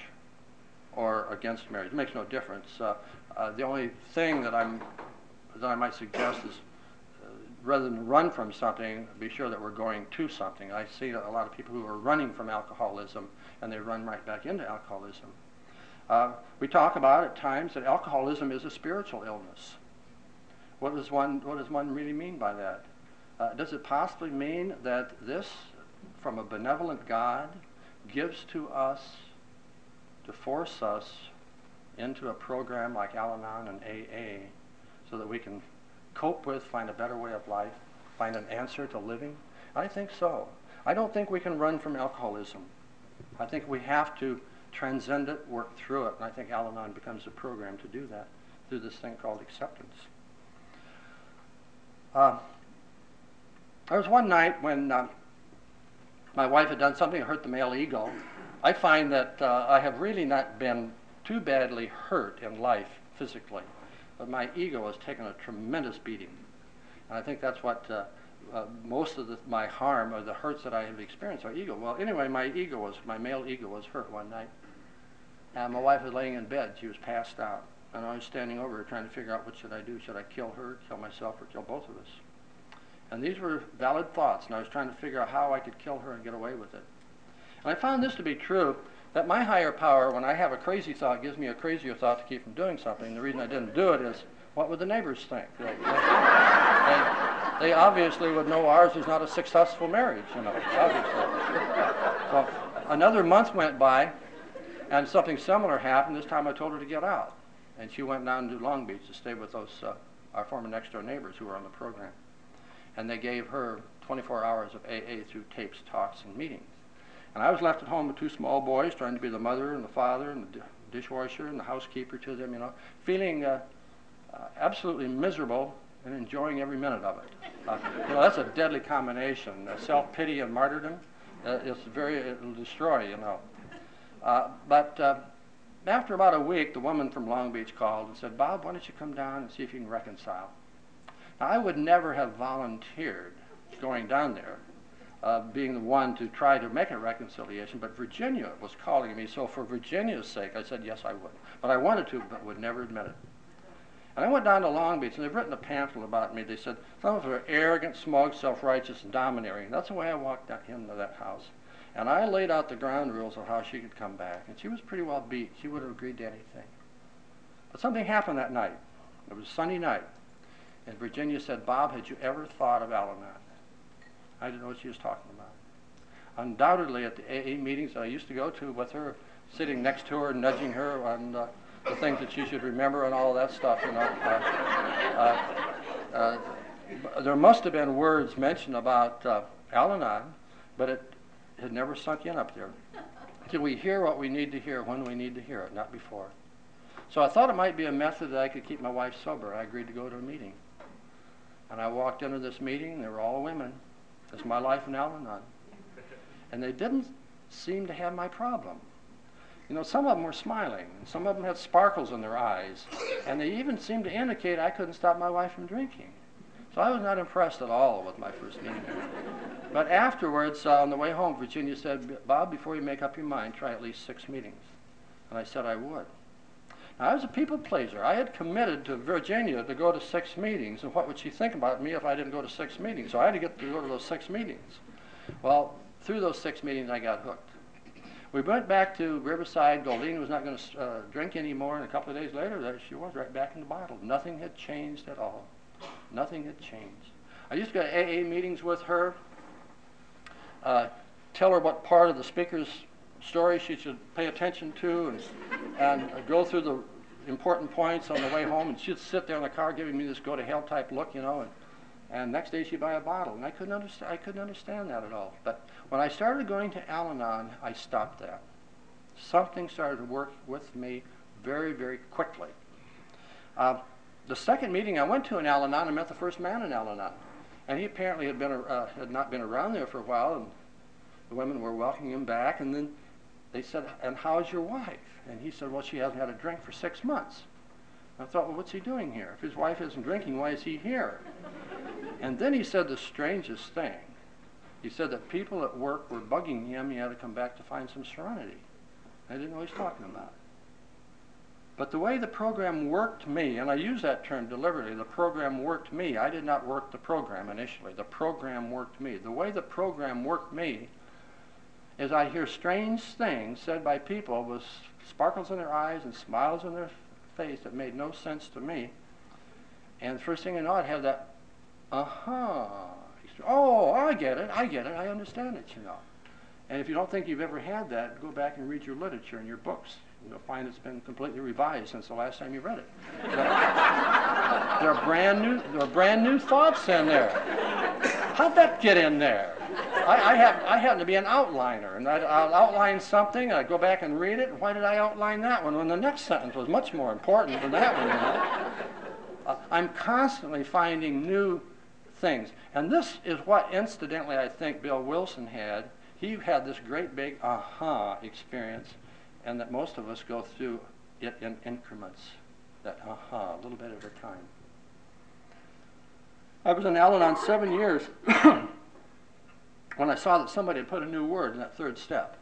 or against marriage. It makes no difference. Uh, uh, the only thing that I'm that I might suggest is uh, rather than run from something, be sure that we're going to something. I see a lot of people who are running from alcoholism, and they run right back into alcoholism. Uh, we talk about at times that alcoholism is a spiritual illness. What does one, what does one really mean by that? Uh, does it possibly mean that this, from a benevolent God, gives to us to force us into a program like Al-Anon and A A so that we can cope with, find a better way of life, find an answer to living? I think so. I don't think we can run from alcoholism. I think we have to transcend it, work through it, and I think Al-Anon becomes a program to do that through this thing called acceptance. Uh, there was one night when uh, my wife had done something that hurt the male ego. I find that uh, I have really not been too badly hurt in life physically, but my ego has taken a tremendous beating. And I think that's what uh, uh, most of the, my harm or the hurts that I have experienced are ego. Well, anyway, my ego was, my male ego was hurt one night. And my wife was laying in bed. She was passed out. And I was standing over her trying to figure out what should I do. Should I kill her, kill myself, or kill both of us? And these were valid thoughts, and I was trying to figure out how I could kill her and get away with it. And I found this to be true, that my higher power, when I have a crazy thought, gives me a crazier thought to keep from doing something. The reason I didn't do it is, what would the neighbors think? They, they, they obviously would know ours is not a successful marriage, you know, obviously. So another month went by, and something similar happened. This time I told her to get out. And she went down to Long Beach to stay with those, uh, our former next-door neighbors who were on the program. And they gave her twenty-four hours of A A through tapes, talks, and meetings. And I was left at home with two small boys, trying to be the mother and the father and the dishwasher and the housekeeper to them, you know, feeling uh, uh, absolutely miserable and enjoying every minute of it. Uh, you know, that's a deadly combination. Uh, self-pity and martyrdom. Uh, it's very, it'll destroy, you know. Uh, but uh, after about a week, the woman from Long Beach called and said, "Bob, why don't you come down and see if you can reconcile?" Now, I would never have volunteered going down there, uh, being the one to try to make a reconciliation, but Virginia was calling me, so for Virginia's sake, I said, yes, I would. But I wanted to, but would never admit it. And I went down to Long Beach, and they've written a pamphlet about me. They said, some of us are arrogant, smug, self-righteous, and domineering. That's the way I walked down into that house. And I laid out the ground rules of how she could come back. And she was pretty well beat. She would have agreed to anything. But something happened that night. It was a Sunday night. And Virginia said, "Bob, had you ever thought of Al-Anon?" I didn't know what she was talking about. Undoubtedly, at the A A meetings I used to go to with her, sitting next to her, nudging her on uh, the things that she should remember and all of that stuff, you know. Uh, uh, uh, there must have been words mentioned about uh, Al-Anon, but it had never sunk in up there. Till we hear what we need to hear when we need to hear it, not before. So I thought it might be a method that I could keep my wife sober. I agreed to go to a meeting. And I walked into this meeting, and they were all women. It's my life in Al-Anon. And they didn't seem to have my problem. You know, some of them were smiling, and some of them had sparkles in their eyes, and they even seemed to indicate I couldn't stop my wife from drinking. So I was not impressed at all with my first meeting. But afterwards, uh, on the way home, Virginia said, "Bob, before you make up your mind, try at least six meetings." And I said I would. Now, I was a people pleaser. I had committed to Virginia to go to six meetings, and what would she think about me if I didn't go to six meetings? So I had to get to go to those six meetings. Well, through those six meetings, I got hooked. We went back to Riverside. Goldine was not going to uh, drink anymore, and a couple of days later, there she was, right back in the bottle. Nothing had changed at all. Nothing had changed. I used to go to A A meetings with her, uh, tell her what part of the speaker's story she should pay attention to, and, and uh, go through the important points on the way home, and she'd sit there in the car giving me this go-to-hell type look, you know, and, and next day she'd buy a bottle, and I couldn't understand, I couldn't understand that at all. But when I started going to Al-Anon, I stopped that. Something started to work with me very, very quickly. Uh, the second meeting I went to in Al-Anon, I met the first man in Al-Anon, and he apparently had been uh, had not been around there for a while, and the women were welcoming him back, and then they said, "And how's your wife?" And he said, "Well, she hasn't had a drink for six months." I thought, well, what's he doing here? If his wife isn't drinking, why is he here? And then he said the strangest thing. He said that people at work were bugging him. He had to come back to find some serenity. I didn't know what he was talking about. But the way the program worked me, and I use that term deliberately, the program worked me. I did not work the program initially. The program worked me. The way the program worked me is I hear strange things said by people with sparkles in their eyes and smiles on their face that made no sense to me. And the first thing I know, I'd have that, uh-huh. Oh, I get it, I get it, I understand it, you know. And if you don't think you've ever had that, go back and read your literature and your books. You'll find it's been completely revised since the last time you read it. There are brand new, there are brand new thoughts in there. How'd that get in there? I, I, have, I happen to be an outliner, and I'd, I'll outline something, and I'd go back and read it, and why did I outline that one when the next sentence was much more important than that one, you know? Uh, I'm constantly finding new things. And this is what, incidentally, I think Bill Wilson had. He had this great big aha experience, and that most of us go through it in increments, that aha, a little bit at a time. I was in Al-Anon seven years when I saw that somebody had put a new word in that third step.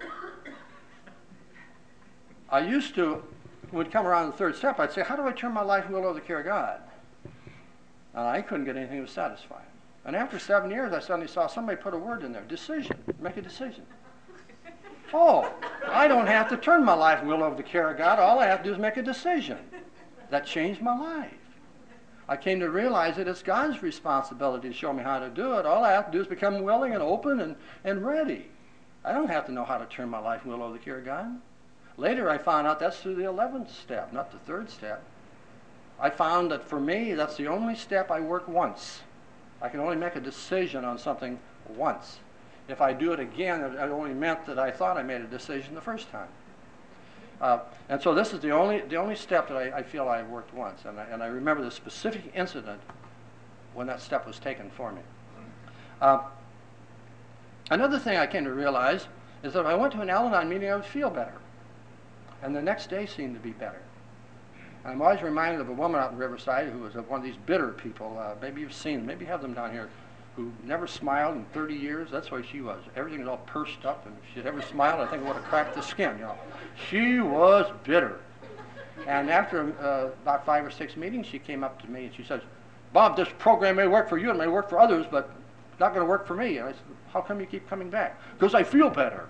I used to, when it come around the third step, I'd say, how do I turn my life and will over the care of God? And I couldn't get anything that was satisfying. And after seven years, I suddenly saw somebody put a word in there, decision, make a decision. Oh, I don't have to turn my life and will over the care of God. All I have to do is make a decision. That changed my life. I came to realize that it's God's responsibility to show me how to do it. All I have to do is become willing and open and, and ready. I don't have to know how to turn my life and will over the care of God. Later I found out that's through the eleventh step, not the third step. I found that for me, that's the only step I work once. I can only make a decision on something once. If I do it again, it only meant that I thought I made a decision the first time. Uh, and so this is the only the only step that I, I feel I worked once. And I, and I remember the specific incident when that step was taken for me. Uh, another thing I came to realize is that if I went to an Al-Anon meeting, I would feel better. And the next day seemed to be better. I'm always reminded of a woman out in Riverside who was one of these bitter people. Uh, maybe you've seen them. Maybe you have them down here, who never smiled in thirty years. That's the way she was. Everything was all pursed up, and if she'd ever smiled, I think it would have cracked the skin. You know, she was bitter. And after uh, about five or six meetings, she came up to me and she says, "Bob, this program may work for you and may work for others, but it's not going to work for me." And I said, "How come you keep coming back?" "Because I feel better."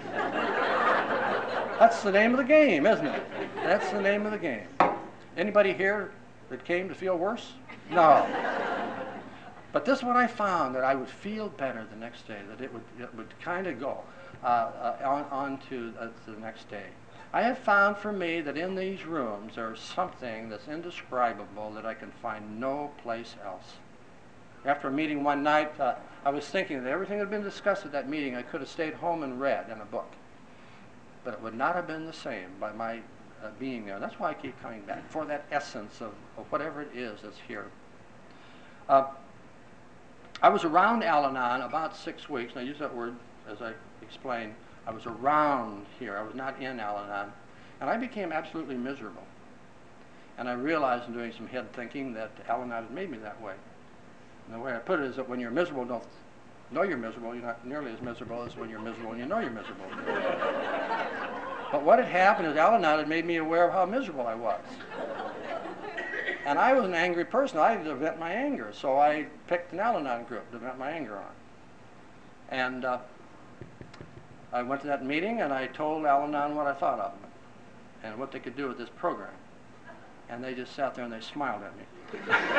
That's the name of the game, isn't it? That's the name of the game. Anybody here that came to feel worse? No. But this is what I found, that I would feel better the next day, that it would, it would kind of go uh, uh, on, on to, uh, to the next day. I have found for me that in these rooms there is something that's indescribable that I can find no place else. After a meeting one night, uh, I was thinking that everything that had been discussed at that meeting I could have stayed home and read in a book. But it would not have been the same by my uh, being there. That's why I keep coming back, for that essence of, of whatever it is that's here. Uh, I was around Al-Anon about six weeks, and I use that word as I explained. I was around here. I was not in Al-Anon. And I became absolutely miserable. And I realized in doing some head thinking that Al-Anon had made me that way. And the way I put it is that when you're miserable, don't know you're miserable, you're not nearly as miserable as when you're miserable and you know you're miserable. But what had happened is Al-Anon had made me aware of how miserable I was. And I was an angry person. I had to vent my anger, so I picked an Al-Anon group to vent my anger on. And uh, I went to that meeting and I told Al-Anon what I thought of them and what they could do with this program. And they just sat there and they smiled at me.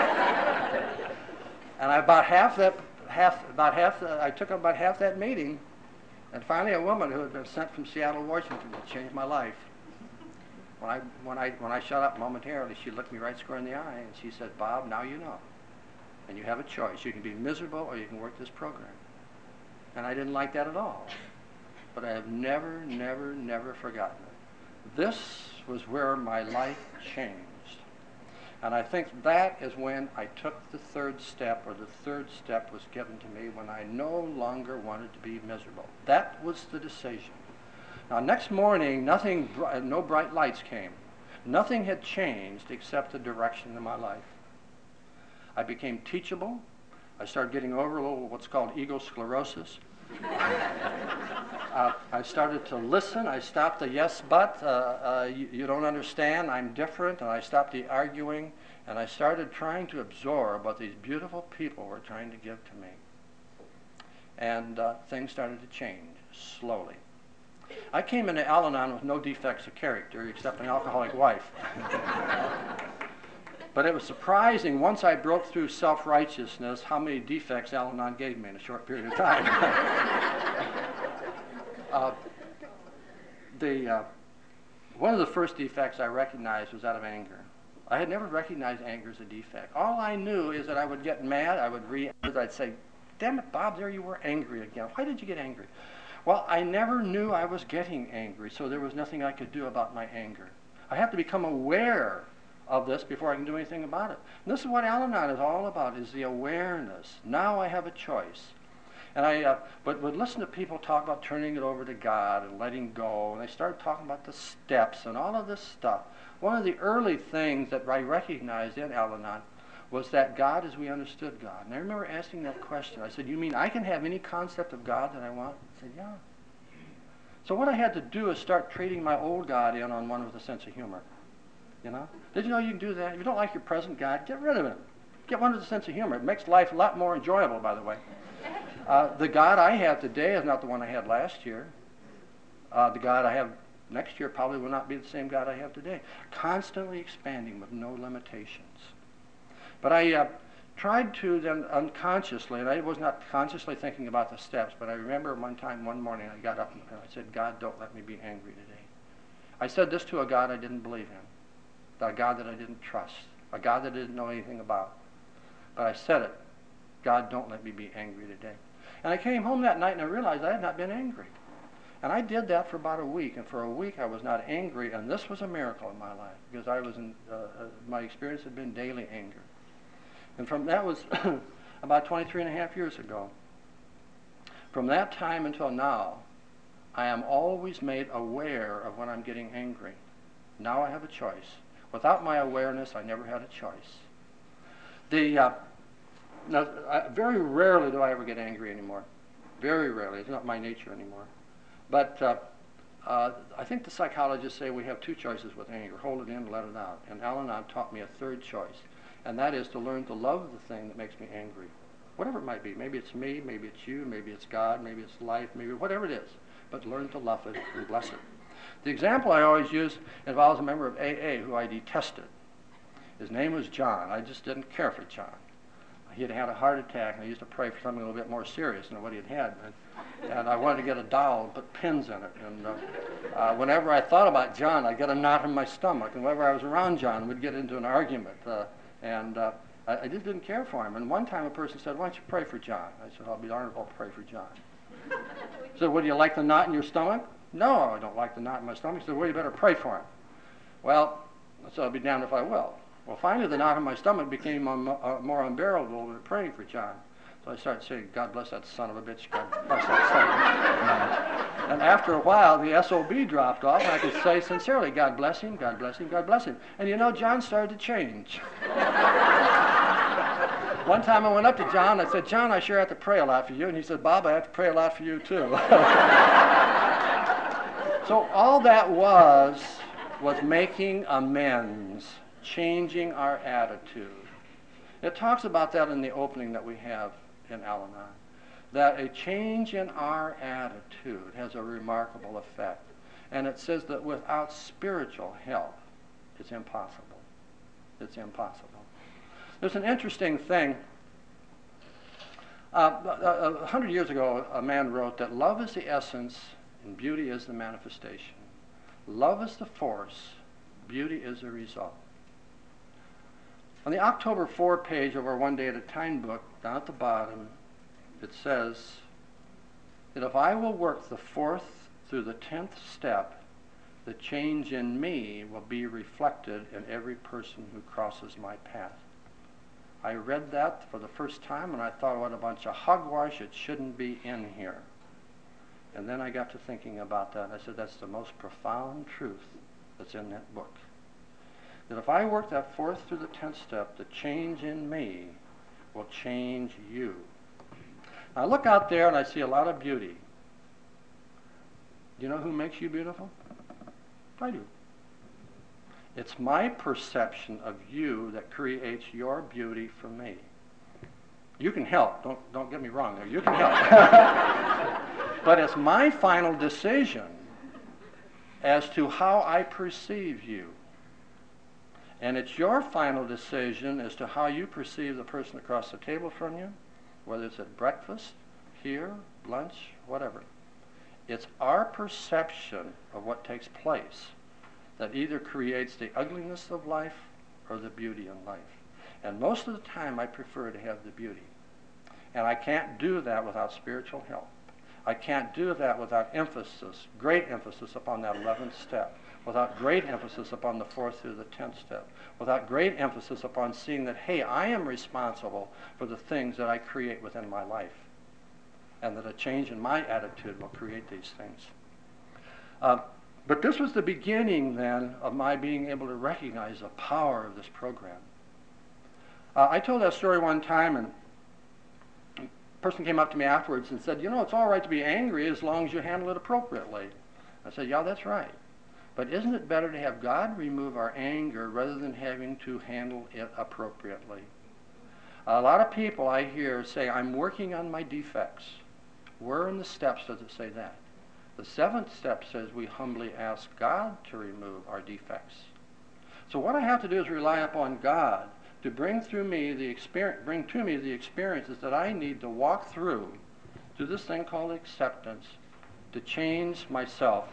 And I about half that, half, about half, the, I took about half that meeting, and finally a woman who had been sent from Seattle, Washington, to change my life. When I, when I, when I shut up momentarily, she looked me right square in the eye and she said, "Bob, now you know. And you have a choice. You can be miserable or you can work this program." And I didn't like that at all. But I have never, never, never forgotten it. This was where my life changed. And I think that is when I took the third step, or the third step was given to me when I no longer wanted to be miserable. That was the decision. Now, next morning, nothing, no bright lights came. Nothing had changed except the direction of my life. I became teachable. I started getting over a little what's called ego sclerosis. uh, I started to listen. I stopped the yes, but, uh, uh, you, you don't understand, I'm different, and I stopped the arguing, and I started trying to absorb what these beautiful people were trying to give to me. And uh, things started to change slowly. I came into Al-Anon with no defects of character except an alcoholic wife. But it was surprising once I broke through self-righteousness how many defects Al-Anon gave me in a short period of time. uh, the, uh, one of the first defects I recognized was that of anger. I had never recognized anger as a defect. All I knew is that I would get mad, I would react, I'd say, damn it, Bob, there you were angry again. Why did you get angry? Well, I never knew I was getting angry, so there was nothing I could do about my anger. I have to become aware of this before I can do anything about it. And this is what Al-Anon is all about, is the awareness. Now I have a choice. And I uh, but would listen to people talk about turning it over to God and letting go, and they started talking about the steps and all of this stuff. One of the early things that I recognized in Al-Anon was that God as we understood God. And I remember asking that question. I said, you mean I can have any concept of God that I want? I said, yeah. So what I had to do is start trading my old God in on one with a sense of humor. You know? Did you know you can do that? If you don't like your present God, get rid of him. Get one with a sense of humor. It makes life a lot more enjoyable, by the way. Uh, the God I have today is not the one I had last year. Uh, the God I have next year probably will not be the same God I have today. Constantly expanding with no limitations. But I uh, tried to then unconsciously, and I was not consciously thinking about the steps, but I remember one time, one morning, I got up and I said, God, don't let me be angry today. I said this to a God I didn't believe in, a God that I didn't trust, a God that I didn't know anything about. But I said it, God, don't let me be angry today. And I came home that night and I realized I had not been angry. And I did that for about a week, and for a week I was not angry, and this was a miracle in my life, because I was in, uh, uh, my experience had been daily anger. And from that was about twenty-three and a half years ago. From that time until now, I am always made aware of when I'm getting angry. Now I have a choice. Without my awareness, I never had a choice. The uh, now, I, very rarely do I ever get angry anymore. Very rarely. It's not my nature anymore. But uh, uh, I think the psychologists say we have two choices with anger: hold it in, let it out. And Al-Anon taught me a third choice. And that is to learn to love the thing that makes me angry. Whatever it might be. Maybe it's me, maybe it's you, maybe it's God, maybe it's life, maybe whatever it is. But learn to love it and bless it. The example I always use involves a member of A A who I detested. His name was John. I just didn't care for John. He had had a heart attack, and I used to pray for something a little bit more serious than what he had had. And, and I wanted to get a doll and put pins in it. And uh, uh, whenever I thought about John, I'd get a knot in my stomach. And whenever I was around John, we'd get into an argument. Uh, And uh, I, I just didn't care for him. And one time a person said, why don't you pray for John? I said, I'll be darned if I'll pray for John. He said, well, do you like the knot in your stomach? No, I don't like the knot in my stomach. He said, well, you better pray for him. Well, so I'll be damned if I will. Well, finally the knot in my stomach became um, uh, more unbearable than praying for John. So I started saying, God bless that son of a bitch. God bless that son of a bitch. And after a while, the S O B dropped off, and I could say sincerely, God bless him, God bless him, God bless him. And you know, John started to change. One time I went up to John, I said, John, I sure have to pray a lot for you. And he said, Bob, I have to pray a lot for you too. So all that was, was making amends, changing our attitude. It talks about that in the opening that we have in Al-Anon, that a change in our attitude has a remarkable effect. And it says that without spiritual help, it's impossible. It's impossible. There's an interesting thing. Uh, a, a hundred years ago, a man wrote that love is the essence and beauty is the manifestation. Love is the force, beauty is the result. On the October fourth page of our One Day at a Time book, down at the bottom, it says that if I will work the fourth through the tenth step, the change in me will be reflected in every person who crosses my path. I read that for the first time and I thought, what a bunch of hogwash, it shouldn't be in here. And then I got to thinking about that and I said, that's the most profound truth that's in that book. That if I work that fourth through the tenth step, the change in me will change you. Now I look out there and I see a lot of beauty. Do you know who makes you beautiful? I do. It's my perception of you that creates your beauty for me. You can help. Don't, don't get me wrong there. You can help. But it's my final decision as to how I perceive you. And it's your final decision as to how you perceive the person across the table from you, whether it's at breakfast, here, lunch, whatever. It's our perception of what takes place that either creates the ugliness of life or the beauty in life. And most of the time I prefer to have the beauty. And I can't do that without spiritual help. I can't do that without emphasis, great emphasis upon that eleventh step, without great emphasis upon the fourth through the tenth step, without great emphasis upon seeing that, hey, I am responsible for the things that I create within my life, and that a change in my attitude will create these things. Uh, but this was the beginning, then, of my being able to recognize the power of this program. Uh, I told that story one time, and a person came up to me afterwards and said, you know, it's all right to be angry as long as you handle it appropriately. I said, yeah, that's right. But isn't it better to have God remove our anger rather than having to handle it appropriately? A lot of people I hear say, I'm working on my defects. Where in the steps does it say that? The seventh step says we humbly ask God to remove our defects. So what I have to do is rely upon God to bring through me the experience, bring to me the experiences that I need to walk through to this thing called acceptance, to change myself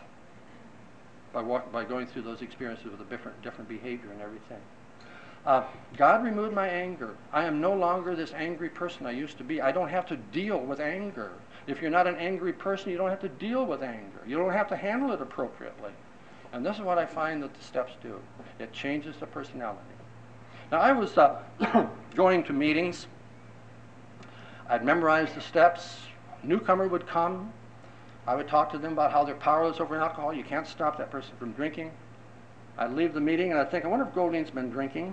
by walk, by going through those experiences with a different different behavior and everything. Uh, God removed my anger. I am no longer this angry person I used to be. I don't have to deal with anger. If you're not an angry person, you don't have to deal with anger. You don't have to handle it appropriately. And this is what I find that the steps do. It changes the personality. Now, I was uh, going to meetings. I'd memorize the steps. A newcomer would come. I would talk to them about how they're powerless over alcohol. You can't stop that person from drinking. I'd leave the meeting and I'd think, I wonder if Goldine's been drinking.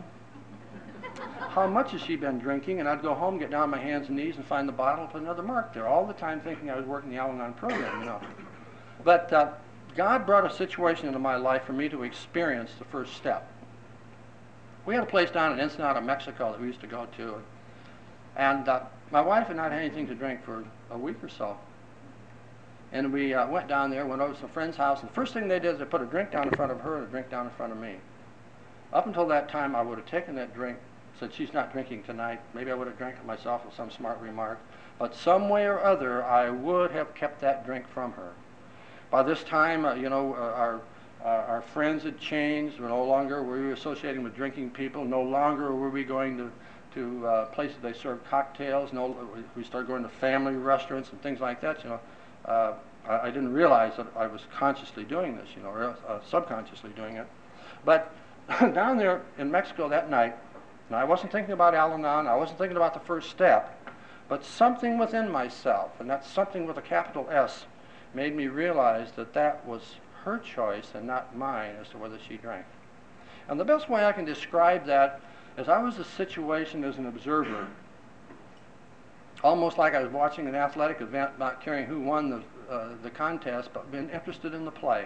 How much has she been drinking? And I'd go home, get down on my hands and knees and find the bottle, put another mark there, all the time thinking I was working the Al-Anon program, you know. But uh, God brought a situation into my life for me to experience the first step. We had a place down in Ensenada, Mexico that we used to go to. And uh, my wife had not had anything to drink for a week or so. And we uh, went down there, went over to some friend's house, and the first thing they did is they put a drink down in front of her and a drink down in front of me. Up until that time, I would have taken that drink, said, she's not drinking tonight. Maybe I would have drank it myself with some smart remark. But some way or other, I would have kept that drink from her. By this time, uh, you know, uh, our uh, our friends had changed. No longer were we associating with drinking people. No longer were we going to, to uh, places they served cocktails. No, we started going to family restaurants and things like that, you know. Uh, I, I didn't realize that I was consciously doing this, you know, or uh, subconsciously doing it. But down there in Mexico that night, and I wasn't thinking about Al-Anon, I wasn't thinking about the first step, but something within myself, and that's something with a capital S, made me realize that that was her choice and not mine as to whether she drank. And the best way I can describe that is I was in a situation as an observer, almost like I was watching an athletic event, not caring who won the, uh, the contest, but being interested in the play.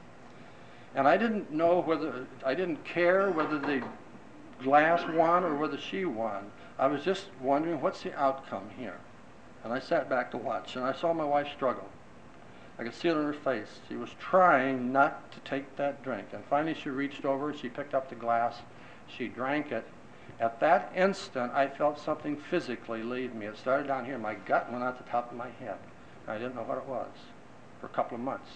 And I didn't know whether, I didn't care whether the glass won or whether she won. I was just wondering, what's the outcome here? And I sat back to watch, and I saw my wife struggle. I could see it on her face. She was trying not to take that drink. And finally she reached over, she picked up the glass, she drank it. At that instant, I felt something physically leave me. It started down here. My gut went out the top of my head. I didn't know what it was for a couple of months.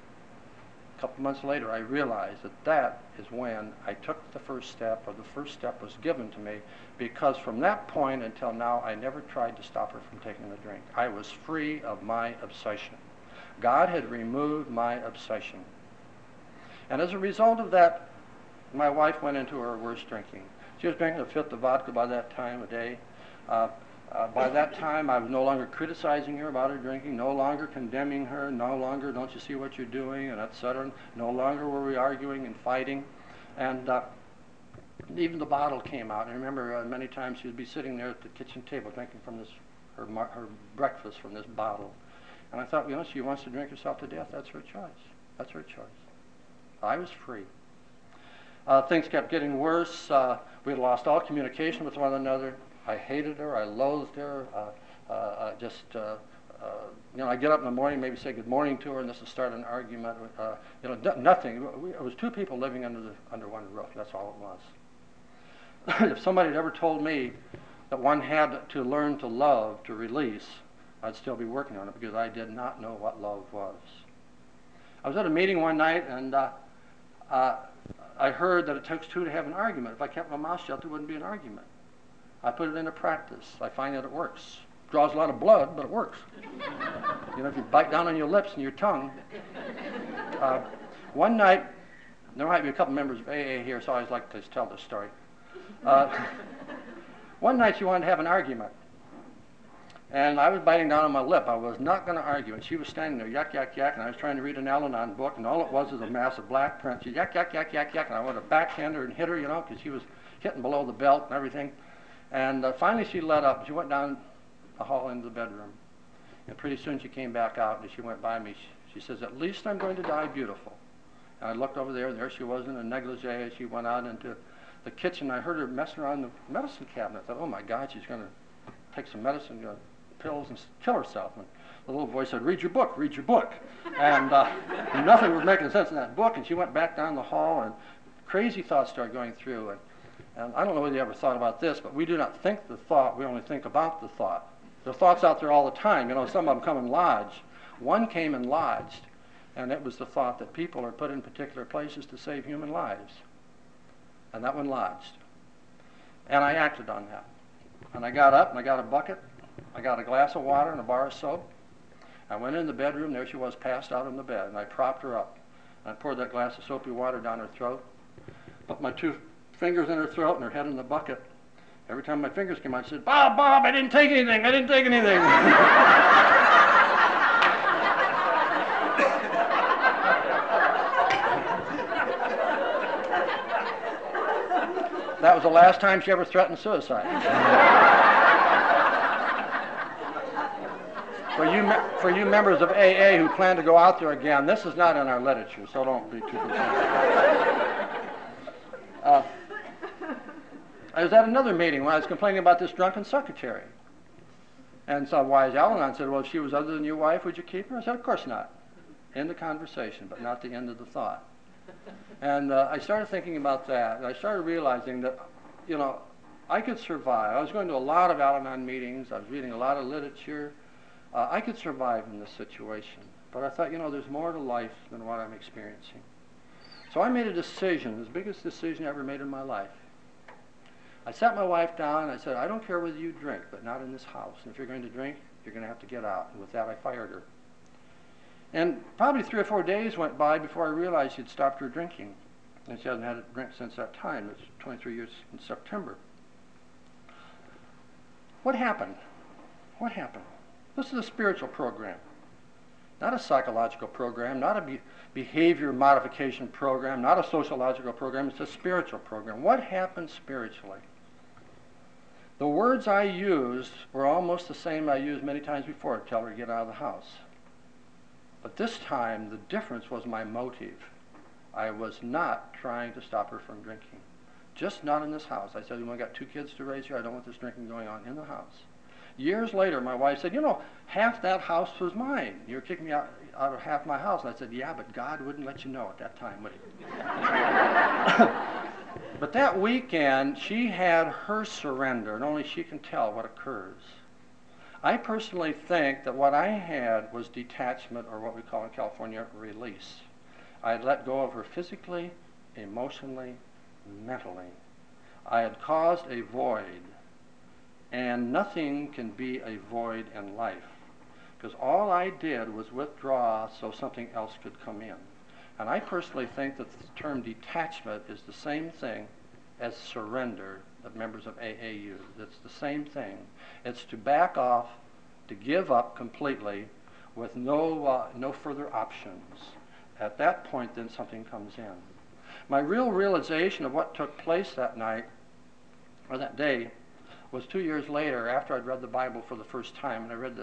A couple of months later, I realized that that is when I took the first step, or the first step was given to me, because from that point until now, I never tried to stop her from taking the drink. I was free of my obsession. God had removed my obsession. And as a result of that, my wife went into her worst drinking. She was drinking a fifth of vodka by that time a day. Uh, uh, by that time, I was no longer criticizing her about her drinking, no longer condemning her, no longer, don't you see what you're doing, and et cetera. No longer were we arguing and fighting. And uh, even the bottle came out. And I remember uh, many times she would be sitting there at the kitchen table drinking from this, her, her breakfast from this bottle. And I thought, you know, she wants to drink herself to death. That's her choice. That's her choice. I was free. Uh, things kept getting worse. Uh, we had lost all communication with one another. I hated her. I loathed her. Uh, uh, I just, uh, uh, you know, I get up in the morning, maybe say good morning to her, and this will start an argument. Uh, you know, d- nothing. We, it was two people living under the under one roof. That's all it was. If somebody had ever told me that one had to learn to love, to release, I'd still be working on it because I did not know what love was. I was at a meeting one night, and uh, uh, I heard that it takes two to have an argument. If I kept my mouth shut, there wouldn't be an argument. I put it into practice. I find that it works. Draws a lot of blood, but it works. You know, if you bite down on your lips and your tongue. Uh, one night, there might be a couple members of A A here, so I always like to tell this story. Uh, one night she wanted to have an argument. And I was biting down on my lip. I was not going to argue. And she was standing there, yak, yak, yak, and I was trying to read an Al-Anon book, and all it was was a mass of black print. She yak, yak, yak, yak, yak, and I wanted to backhand her and hit her, you know, because she was hitting below the belt and everything. And uh, finally she let up. She went down the hall into the bedroom. And pretty soon she came back out, and she went by me. She, she says, "At least I'm going to die beautiful." And I looked over there, and there she was in a negligee. She went out into the kitchen. I heard her messing around the medicine cabinet. I thought, oh, my God, she's going to take some medicine, you know, pills, and kill herself. And the little voice said, "Read your book, read your book." And uh, nothing was making sense in that book. And she went back down the hall, and crazy thoughts started going through. And, and I don't know whether you ever thought about this, but we do not think the thought, we only think about the thought. There are thoughts out there all the time. You know, some of them come and lodge. One came and lodged, and it was the thought that people are put in particular places to save human lives. And that one lodged. And I acted on that. And I got up, and I got a bucket. I got a glass of water and a bar of soap. I went in the bedroom. There she was, passed out on the bed. And I propped her up. And I poured that glass of soapy water down her throat. Put my two fingers in her throat and her head in the bucket. Every time my fingers came out, I said, "Bob, Bob, I didn't take anything. I didn't take anything." That was the last time she ever threatened suicide. For you, me- for you members of A A who plan to go out there again, this is not in our literature, so don't be too concerned. Uh, I was at another meeting when I was complaining about this drunken secretary. And some wise Al-Anon said, "Well, if she was other than your wife, would you keep her?" I said, "Of course not." End the conversation, but not the end of the thought. And uh, I started thinking about that, and I started realizing that, you know, I could survive. I was going to a lot of Al-Anon meetings. I was reading a lot of literature. Uh, I could survive in this situation. But I thought, you know, there's more to life than what I'm experiencing. So I made a decision, the biggest decision I ever made in my life. I sat my wife down and I said, "I don't care whether you drink, but not in this house. And if you're going to drink, you're going to have to get out." And with that, I fired her. And probably three or four days went by before I realized she'd stopped her drinking. And she hasn't had a drink since that time. It's twenty-three years in September. What happened? What happened? This is a spiritual program, not a psychological program, not a be- behavior modification program, not a sociological program. It's a spiritual program. What happened spiritually? The words I used were almost the same I used many times before to tell her to get out of the house. But this time, the difference was my motive. I was not trying to stop her from drinking. Just not in this house. I said, "You know, I got two kids to raise here. I don't want this drinking going on in the house." Years later, my wife said, "You know, half that house was mine. You were kicking me out, out of half my house." And I said, "Yeah, but God wouldn't let you know at that time, would he?" But that weekend, she had her surrender, and only she can tell what occurs. I personally think that what I had was detachment, or what we call in California, release. I had let go of her physically, emotionally, mentally. I had caused a void, and nothing can be a void in life, because all I did was withdraw so something else could come in. And I personally think that the term detachment is the same thing as surrender that members of A A use. It's the same thing. It's to back off, to give up completely with no, uh, no further options. At that point, then something comes in. My real realization of what took place that night, or that day, was two years later, after I'd read the Bible for the first time, and I read the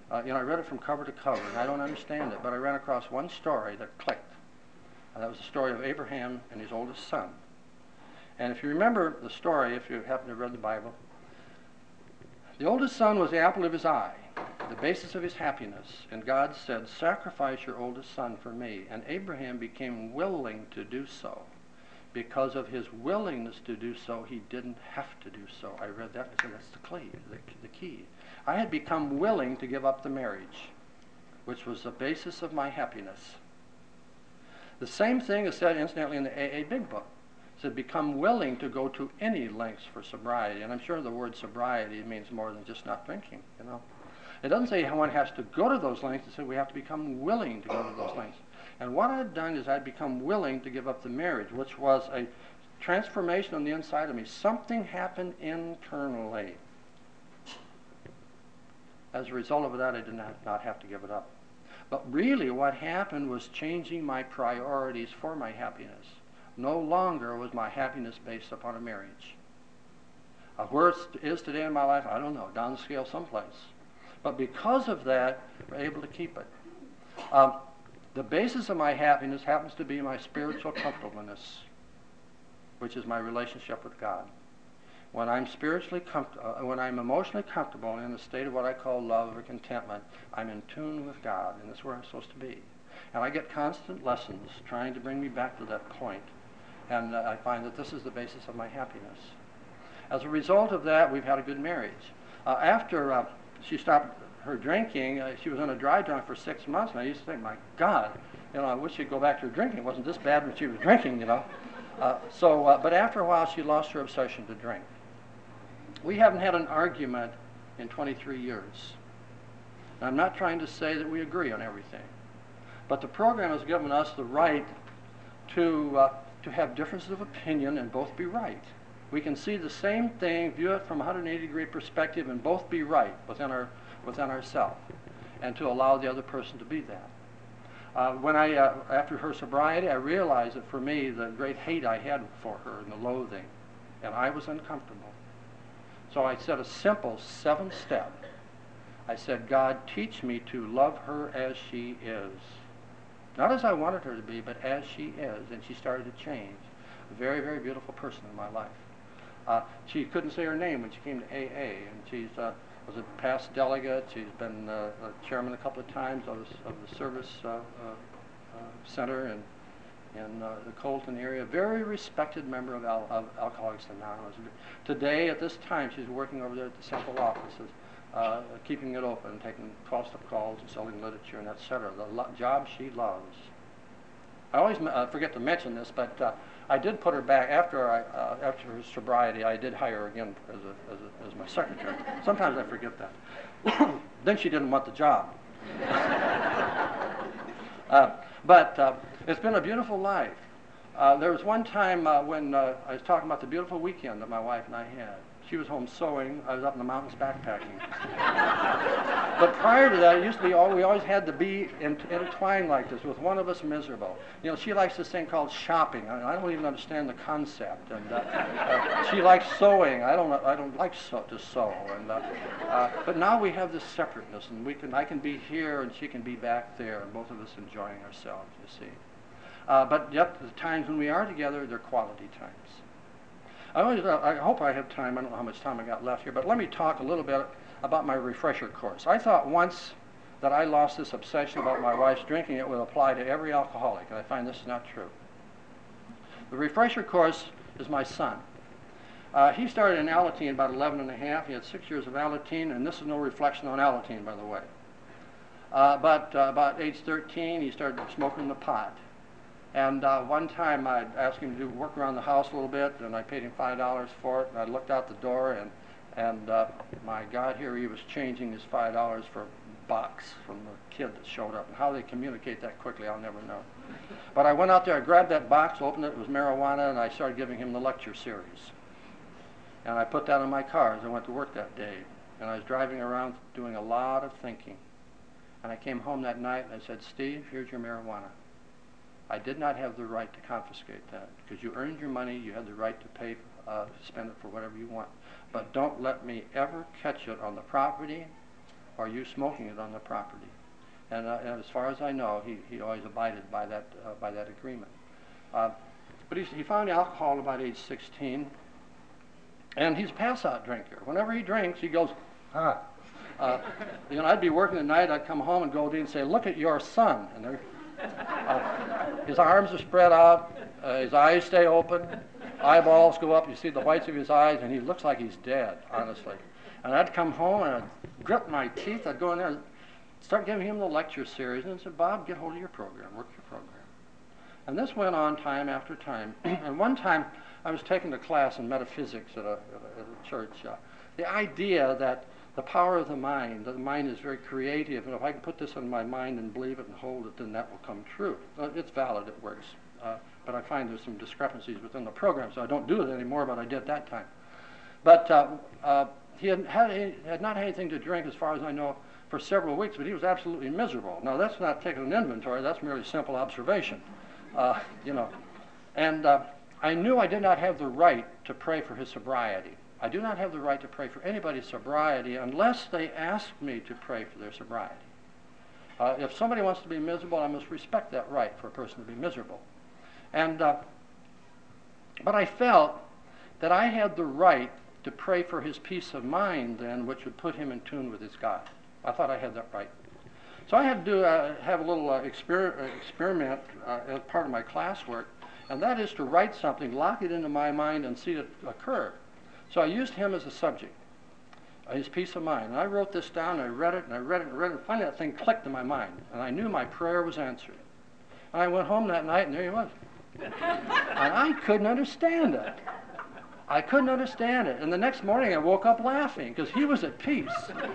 Uh, you know, I read it from cover to cover, and I don't understand it, but I ran across one story that clicked. And that was the story of Abraham and his oldest son. And if you remember the story, if you happen to have read the Bible, the oldest son was the apple of his eye, the basis of his happiness. And God said, sacrifice your oldest son for me. And Abraham became willing to do so. Because of his willingness to do so, he didn't have to do so. I read that and I said, that's the key, the, the key. I had become willing to give up the marriage, which was the basis of my happiness. The same thing is said, incidentally, in the A A Big Book. It said, become willing to go to any lengths for sobriety. And I'm sure the word sobriety means more than just not drinking, you know. It doesn't say one has to go to those lengths. It says we have to become willing to go to those lengths. And what I'd done is I'd become willing to give up the marriage, which was a transformation on the inside of me. Something happened internally. As a result of that, I did not, not have to give it up. But really what happened was changing my priorities for my happiness. No longer was my happiness based upon a marriage. Uh, where it is today in my life, I don't know, down the scale someplace. But because of that, we're able to keep it. Um, the basis of my happiness happens to be my spiritual comfortableness, which is my relationship with God. When I'm spiritually comfortable, uh, when I'm emotionally comfortable in a state of what I call love or contentment, I'm in tune with God, and that's where I'm supposed to be. And I get constant lessons trying to bring me back to that point, and uh, I find that this is the basis of my happiness. As a result of that, we've had a good marriage. Uh, after uh, she stopped her drinking, uh, she was in a dry drunk for six months, and I used to think, my God, you know, I wish she'd go back to her drinking. It wasn't this bad when she was drinking, you know. Uh, so, uh, but after a while, she lost her obsession to drink. We haven't had an argument in twenty-three years. Now, I'm not trying to say that we agree on everything, but the program has given us the right to uh, to have differences of opinion and both be right. We can see the same thing, view it from a one hundred eighty degree perspective, and both be right within our within ourselves, and to allow the other person to be that. Uh, when I, uh, after her sobriety, I realized that for me, the great hate I had for her and the loathing, and I was uncomfortable. So I said a simple seven-step. I said, God, teach me to love her as she is. Not as I wanted her to be, but as she is. And she started to change. A very, very beautiful person in my life. Uh, she couldn't say her name when she came to A A, and she's uh, was a past delegate. She's been uh, a chairman a couple of times of, of the service uh, uh, uh, center in, in uh, the Colton area. Very respected member of, Al of Alcoholics Anonymous. Today, at this time, she's working over there at the central offices, uh, keeping it open, taking twelve-step calls and selling literature and et cetera. The lo job she loves. I always uh, forget to mention this, but uh, I did put her back after I, uh, after her sobriety. I did hire her again as, a, as, a, as my secretary. Sometimes I forget that. Then she didn't want the job. uh, but uh, it's been a beautiful life. Uh, there was one time uh, when uh, I was talking about the beautiful weekend that my wife and I had. She was home sewing. I was up in the mountains backpacking. But prior to that, it used to be all, we always had to be in, intertwined like this, with one of us miserable. You know, she likes this thing called shopping. I, mean, I don't even understand the concept. And uh, uh, she likes sewing. I don't. I don't like sew, to sew. And uh, uh, but now we have this separateness, and we can. I can be here, and she can be back there, and both of us enjoying ourselves. You see. Uh, but yet, the times when we are together, they're quality times. I, always, uh, I hope I have time. I don't know how much time I got left here, but let me talk a little bit about my refresher course. I thought once that I lost this obsession about my wife's drinking, it would apply to every alcoholic, and I find this is not true. The refresher course is my son. Uh, he started in Alateen about eleven and a half. He had six years of Alateen, and this is no reflection on Alateen, by the way. Uh, but uh, about age thirteen, he started smoking the pot. And uh, one time I asked him to do work around the house a little bit, and I paid him five dollars for it. And I looked out the door, and and uh, my God, here he was changing his five dollars for a box from the kid that showed up. And how they communicate that quickly, I'll never know. But I went out there, I grabbed that box, opened it, it was marijuana, and I started giving him the lecture series. And I put that in my car as I went to work that day. And I was driving around doing a lot of thinking. And I came home that night and I said, Steve, here's your marijuana. I did not have the right to confiscate that, because you earned your money, you had the right to pay, uh, spend it for whatever you want. But don't let me ever catch it on the property or you smoking it on the property. And, uh, and as far as I know, he, he always abided by that, uh, by that agreement. Uh, but he, he found alcohol at about age sixteen, and he's a pass-out drinker. Whenever he drinks, he goes, ah. Uh, you know, I'd be working at night, I'd come home and go to him and say, look at your son. And there, uh, his arms are spread out, uh, his eyes stay open, eyeballs go up, you see the whites of his eyes, and he looks like he's dead, honestly. And I'd come home and I'd grit my teeth, I'd go in there and start giving him the lecture series, and said, Bob, get hold of your program, work your program. And this went on time after time. And one time I was taking a class in metaphysics at a, at a, at a church. Uh, the idea that the power of the mind, that the mind is very creative, and if I can put this in my mind and believe it and hold it, then that will come true. Uh, it's valid, it works. Uh, but I find there's some discrepancies within the program, so I don't do it anymore, but I did that time. But uh, uh, he had, had, any, had not had anything to drink, as far as I know, for several weeks, but he was absolutely miserable. Now, that's not taking an inventory, that's merely simple observation, uh, you know. And uh, I knew I did not have the right to pray for his sobriety. I do not have the right to pray for anybody's sobriety unless they ask me to pray for their sobriety. Uh, if somebody wants to be miserable, I must respect that right for a person to be miserable. And, uh, but I felt that I had the right to pray for his peace of mind then, which would put him in tune with his God. I thought I had that right. So I had to do, uh, have a little uh, exper experiment uh, as part of my classwork, and that is to write something, lock it into my mind, and see it occur. So I used him as a subject, uh, his peace of mind. And I wrote this down, and I read it, and I read it, and read it, and finally that thing clicked in my mind, and I knew my prayer was answered. And I went home that night, and there he was. And I couldn't understand it. I couldn't understand it. And the next morning I woke up laughing, because he was at peace.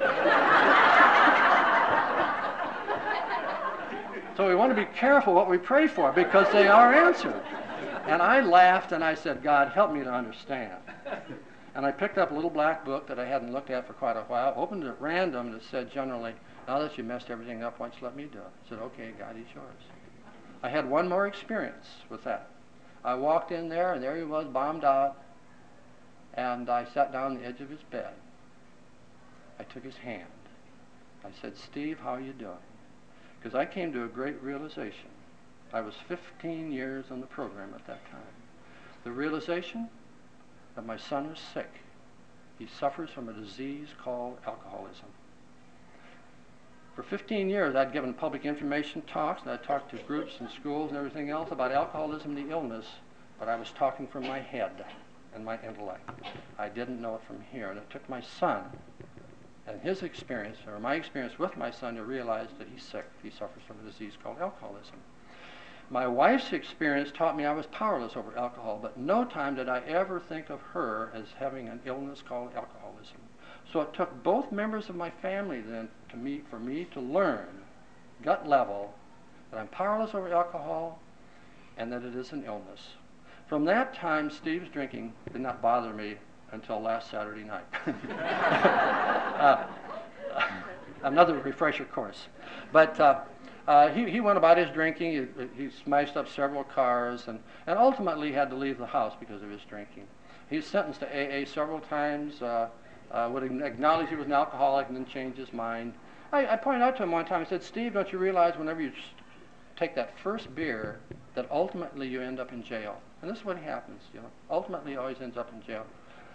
So we want to be careful what we pray for, because they are answered. And I laughed, and I said, God, help me to understand. And I picked up a little black book that I hadn't looked at for quite a while, opened it at random, and it said generally, now that you messed everything up, why don't you let me do it? I said, okay, God, he's yours. I had one more experience with that. I walked in there, and there he was, bombed out, and I sat down on the edge of his bed. I took his hand. I said, Steve, how are you doing? Because I came to a great realization. I was fifteen years on the program at that time. The realization that my son is sick. He suffers from a disease called alcoholism. For fifteen years, I'd given public information talks, and I'd talked to groups and schools and everything else about alcoholism, the illness, but I was talking from my head and my intellect. I didn't know it from here, and it took my son and his experience, or my experience with my son, to realize that he's sick. He suffers from a disease called alcoholism. My wife's experience taught me I was powerless over alcohol, but no time did I ever think of her as having an illness called alcoholism. So it took both members of my family then to me, for me to learn, gut level, that I'm powerless over alcohol and that it is an illness. From that time, Steve's drinking did not bother me until last Saturday night. uh, another refresher course. But uh, Uh, he, he went about his drinking. He, he smashed up several cars, and, and ultimately had to leave the house because of his drinking. He was sentenced to A A several times, uh, uh, would acknowledge he was an alcoholic and then change his mind. I, I pointed out to him one time, I said, Steve, don't you realize whenever you take that first beer that ultimately you end up in jail? And this is what happens, you know. Ultimately he always ends up in jail.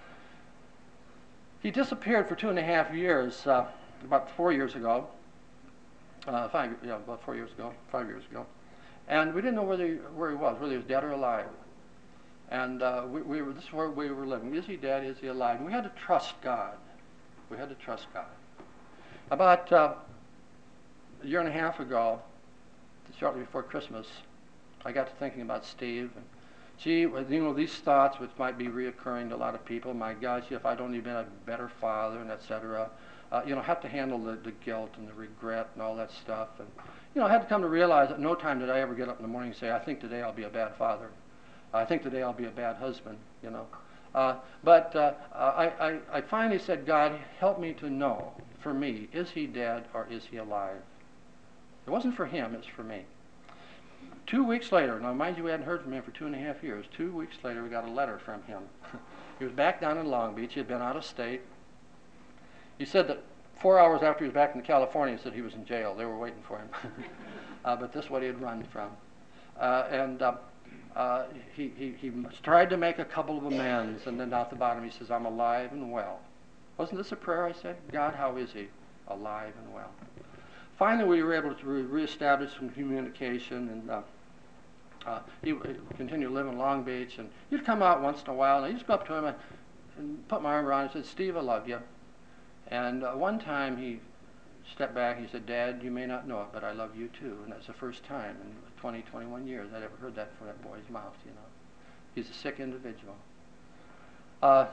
He disappeared for two and a half years, uh, about four years ago. Uh, five, yeah, about four years ago, five years ago, and we didn't know whether he, where he was, whether he was dead or alive. And uh, we, we were, this is where we were living. Is he dead? Is he alive? And we had to trust God. We had to trust God. About uh, a year and a half ago, shortly before Christmas, I got to thinking about Steve. And gee, you know, these thoughts which might be reoccurring to a lot of people. My gosh, if I'd only been a better father, and et cetera. Uh, you know, have to handle the, the guilt and the regret and all that stuff. And, you know, I had to come to realize that no time did I ever get up in the morning and say, I think today I'll be a bad father. I think today I'll be a bad husband, you know. Uh, but uh, I, I, I finally said, God, help me to know, for me, is he dead or is he alive? It wasn't for him, it's for me. Two weeks later, now mind you, we hadn't heard from him for two and a half years. Two weeks later, we got a letter from him. He was back down in Long Beach. He had been out of state. He said that four hours after he was back in California, he said he was in jail. They were waiting for him. uh, but this is what he had run from. Uh, and uh, uh, he, he, he tried to make a couple of amends, and then down at the bottom he says, I'm alive and well. Wasn't this a prayer I said? God, how is he? Alive and well. Finally, we were able to re- reestablish some communication, and uh, uh, he would continue to live in Long Beach, and he'd come out once in a while, and I used to go up to him and, and put my arm around him and said, Steve, I love you. And uh, one time he stepped back and he said, Dad, you may not know it, but I love you too. And that's the first time in twenty, twenty-one years I'd ever heard that from that boy's mouth, you know. He's a sick individual. Uh,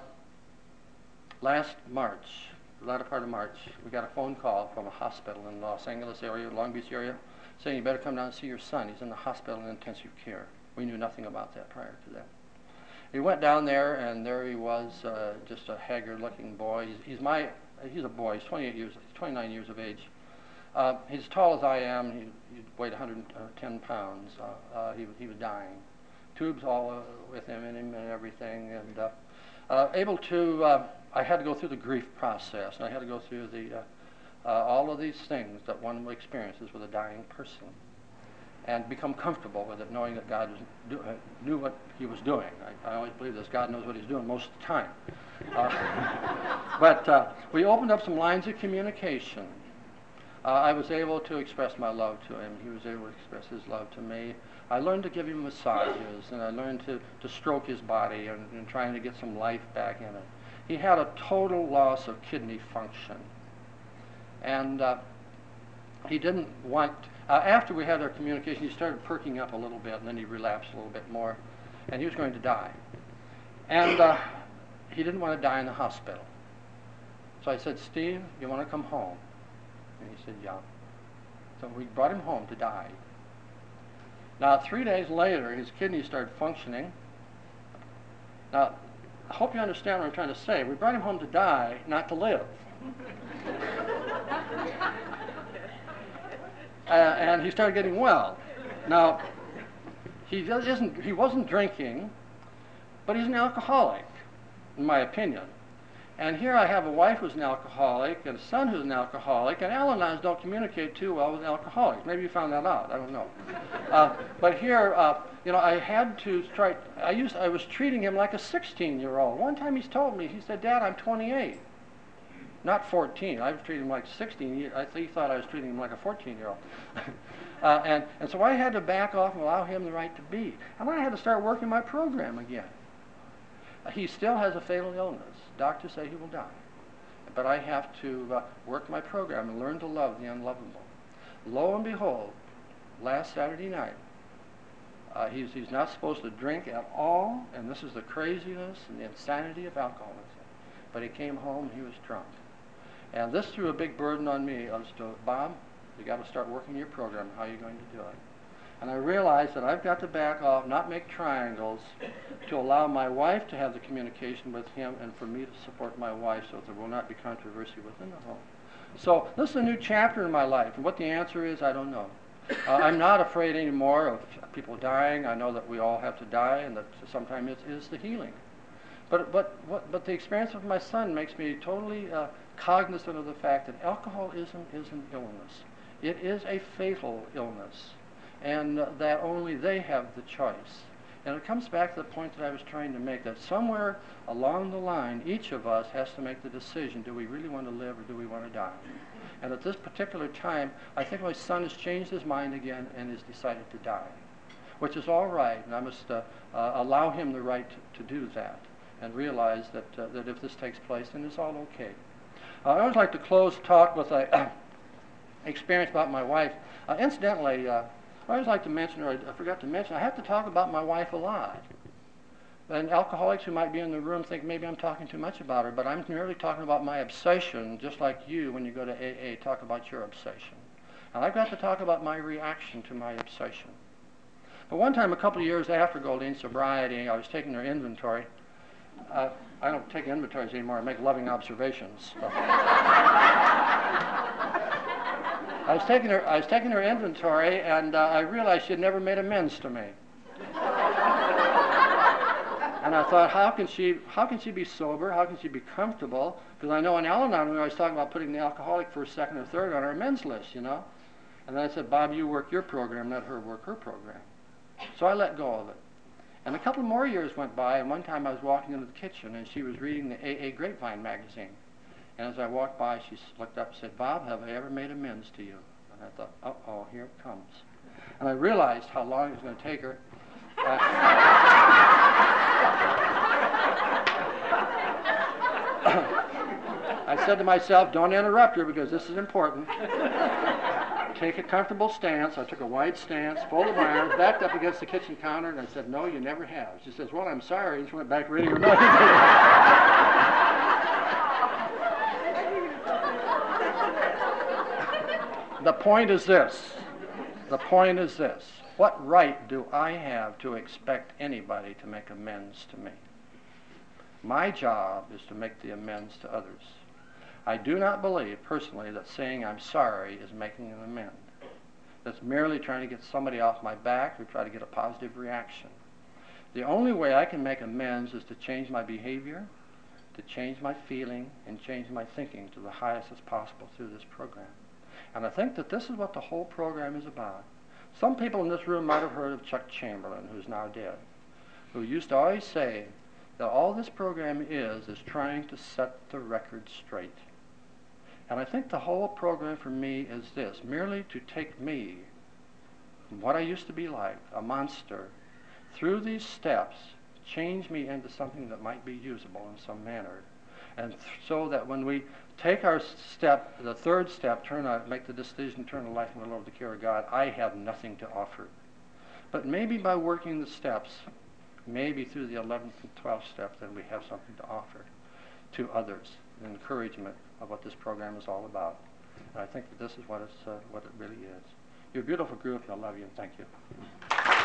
last March, the latter part of March, we got a phone call from a hospital in Los Angeles area, Long Beach area, saying you better come down and see your son. He's in the hospital in intensive care. We knew nothing about that prior to that. He went down there, and there he was, uh, just a haggard-looking boy. He's, he's my, he's a boy. He's twenty-eight years, twenty-nine years of age. Uh, he's as tall as I am. He, he weighed one hundred ten pounds. Uh, uh, he, he was dying. Tubes all uh, with him in him and everything, and uh, uh, able to. Uh, I had to go through the grief process, and I had to go through the uh, uh, all of these things that one experiences with a dying person, and become comfortable with it, knowing that God was do, uh, knew what He was doing. I, I always believe this. God knows what He's doing most of the time. Uh, but uh, we opened up some lines of communication. Uh, I was able to express my love to him. He was able to express his love to me. I learned to give him massages, and I learned to, to stroke his body and, and trying to get some life back in it. He had a total loss of kidney function. And uh, he didn't want, uh, after we had our communication, he started perking up a little bit, and then he relapsed a little bit more, and he was going to die. And uh, he didn't want to die in the hospital. So I said, Steve, you want to come home? And he said, yeah. So we brought him home to die. Now, three days later, his kidneys started functioning. Now, I hope you understand what I'm trying to say. We brought him home to die, not to live. uh, and he started getting well. Now, he does, isn't, he wasn't drinking, but he's an alcoholic, in my opinion. And here I have a wife who's an alcoholic and a son who's an alcoholic, and Al and I don't communicate too well with alcoholics. Maybe you found that out. I don't know. Uh, but here, uh, you know, I had to try. I used. I was treating him like a sixteen-year-old. One time he's told me, he said, "Dad, I'm twenty-eight, not fourteen. I was treating him like sixteen. I th- he thought I was treating him like a fourteen-year-old." uh, and and so I had to back off and allow him the right to be. And I had to start working my program again. He still has a fatal illness. Doctors say he will die. But I have to uh, work my program and learn to love the unlovable. Lo and behold, last Saturday night, uh, he's, he's not supposed to drink at all, and this is the craziness and the insanity of alcoholism. But he came home and he was drunk. And this threw a big burden on me as to, Bob, you got to start working your program. How are you going to do it? And I realized that I've got to back off, not make triangles, to allow my wife to have the communication with him and for me to support my wife so that there will not be controversy within the home. So this is a new chapter in my life, and what the answer is, I don't know. Uh, I'm not afraid anymore of people dying. I know that we all have to die, and that sometimes it is the healing. But, but, what, but the experience of my son makes me totally uh, cognizant of the fact that alcoholism is an illness. It is a fatal illness. And uh, that only they have the choice. And it comes back to the point that I was trying to make, that somewhere along the line, each of us has to make the decision, do we really want to live or do we want to die? And at this particular time, I think my son has changed his mind again and has decided to die, which is all right, and I must uh, uh, allow him the right to, to do that and realize that, uh, that if this takes place, then it's all okay. Uh, I always like to close talk with an experience about my wife. Uh, incidentally, uh, I always like to mention, or I forgot to mention, I have to talk about my wife a lot. And alcoholics who might be in the room think maybe I'm talking too much about her, but I'm merely talking about my obsession, just like you, when you go to A A, talk about your obsession. And I've got to talk about my reaction to my obsession. But one time, a couple of years after Goldine's sobriety, I was taking her inventory. Uh, I don't take inventories anymore, I make loving observations. I was taking her, I was taking her inventory, and uh, I realized she had never made amends to me. And And I thought, how can she, how can she be sober? How can she be comfortable? Because I know in Al-Anon we always talk about putting the alcoholic first, second, or third on our men's list, you know. And then I said, Bob, you work your program, let her work her program. So I let go of it. And a couple more years went by, and one time I was walking into the kitchen, and she was reading the A A Grapevine magazine. And as I walked by, she looked up and said, Bob, have I ever made amends to you? And I thought, uh-oh, here it comes. And I realized how long it was going to take her. Uh, I said to myself, don't interrupt her because this is important. Take a comfortable stance. I took a wide stance, folded my arms, backed up against the kitchen counter, and I said, no, you never have. She says, well, I'm sorry. I just went back reading her magazine. The point is this. The point is this. What right do I have to expect anybody to make amends to me? My job is to make the amends to others. I do not believe, personally, that saying I'm sorry is making an amend. That's merely trying to get somebody off my back or try to get a positive reaction. The only way I can make amends is to change my behavior, to change my feeling, and change my thinking to the highest as possible through this program. And I think that this is what the whole program is about. Some people in this room might have heard of Chuck Chamberlain, who's now dead, who used to always say that all this program is is trying to set the record straight. And I think the whole program for me is this, merely to take me, from what I used to be like, a monster, through these steps, change me into something that might be usable in some manner. And th- so that when we take our step, the third step, turn our, make the decision, turn the life and will over the care of God, I have nothing to offer. But maybe by working the steps, maybe through the eleventh and twelfth step, then we have something to offer to others, an encouragement of what this program is all about. And I think that this is what, it's, uh, what it really is. You're a beautiful group, and I love you, and thank you.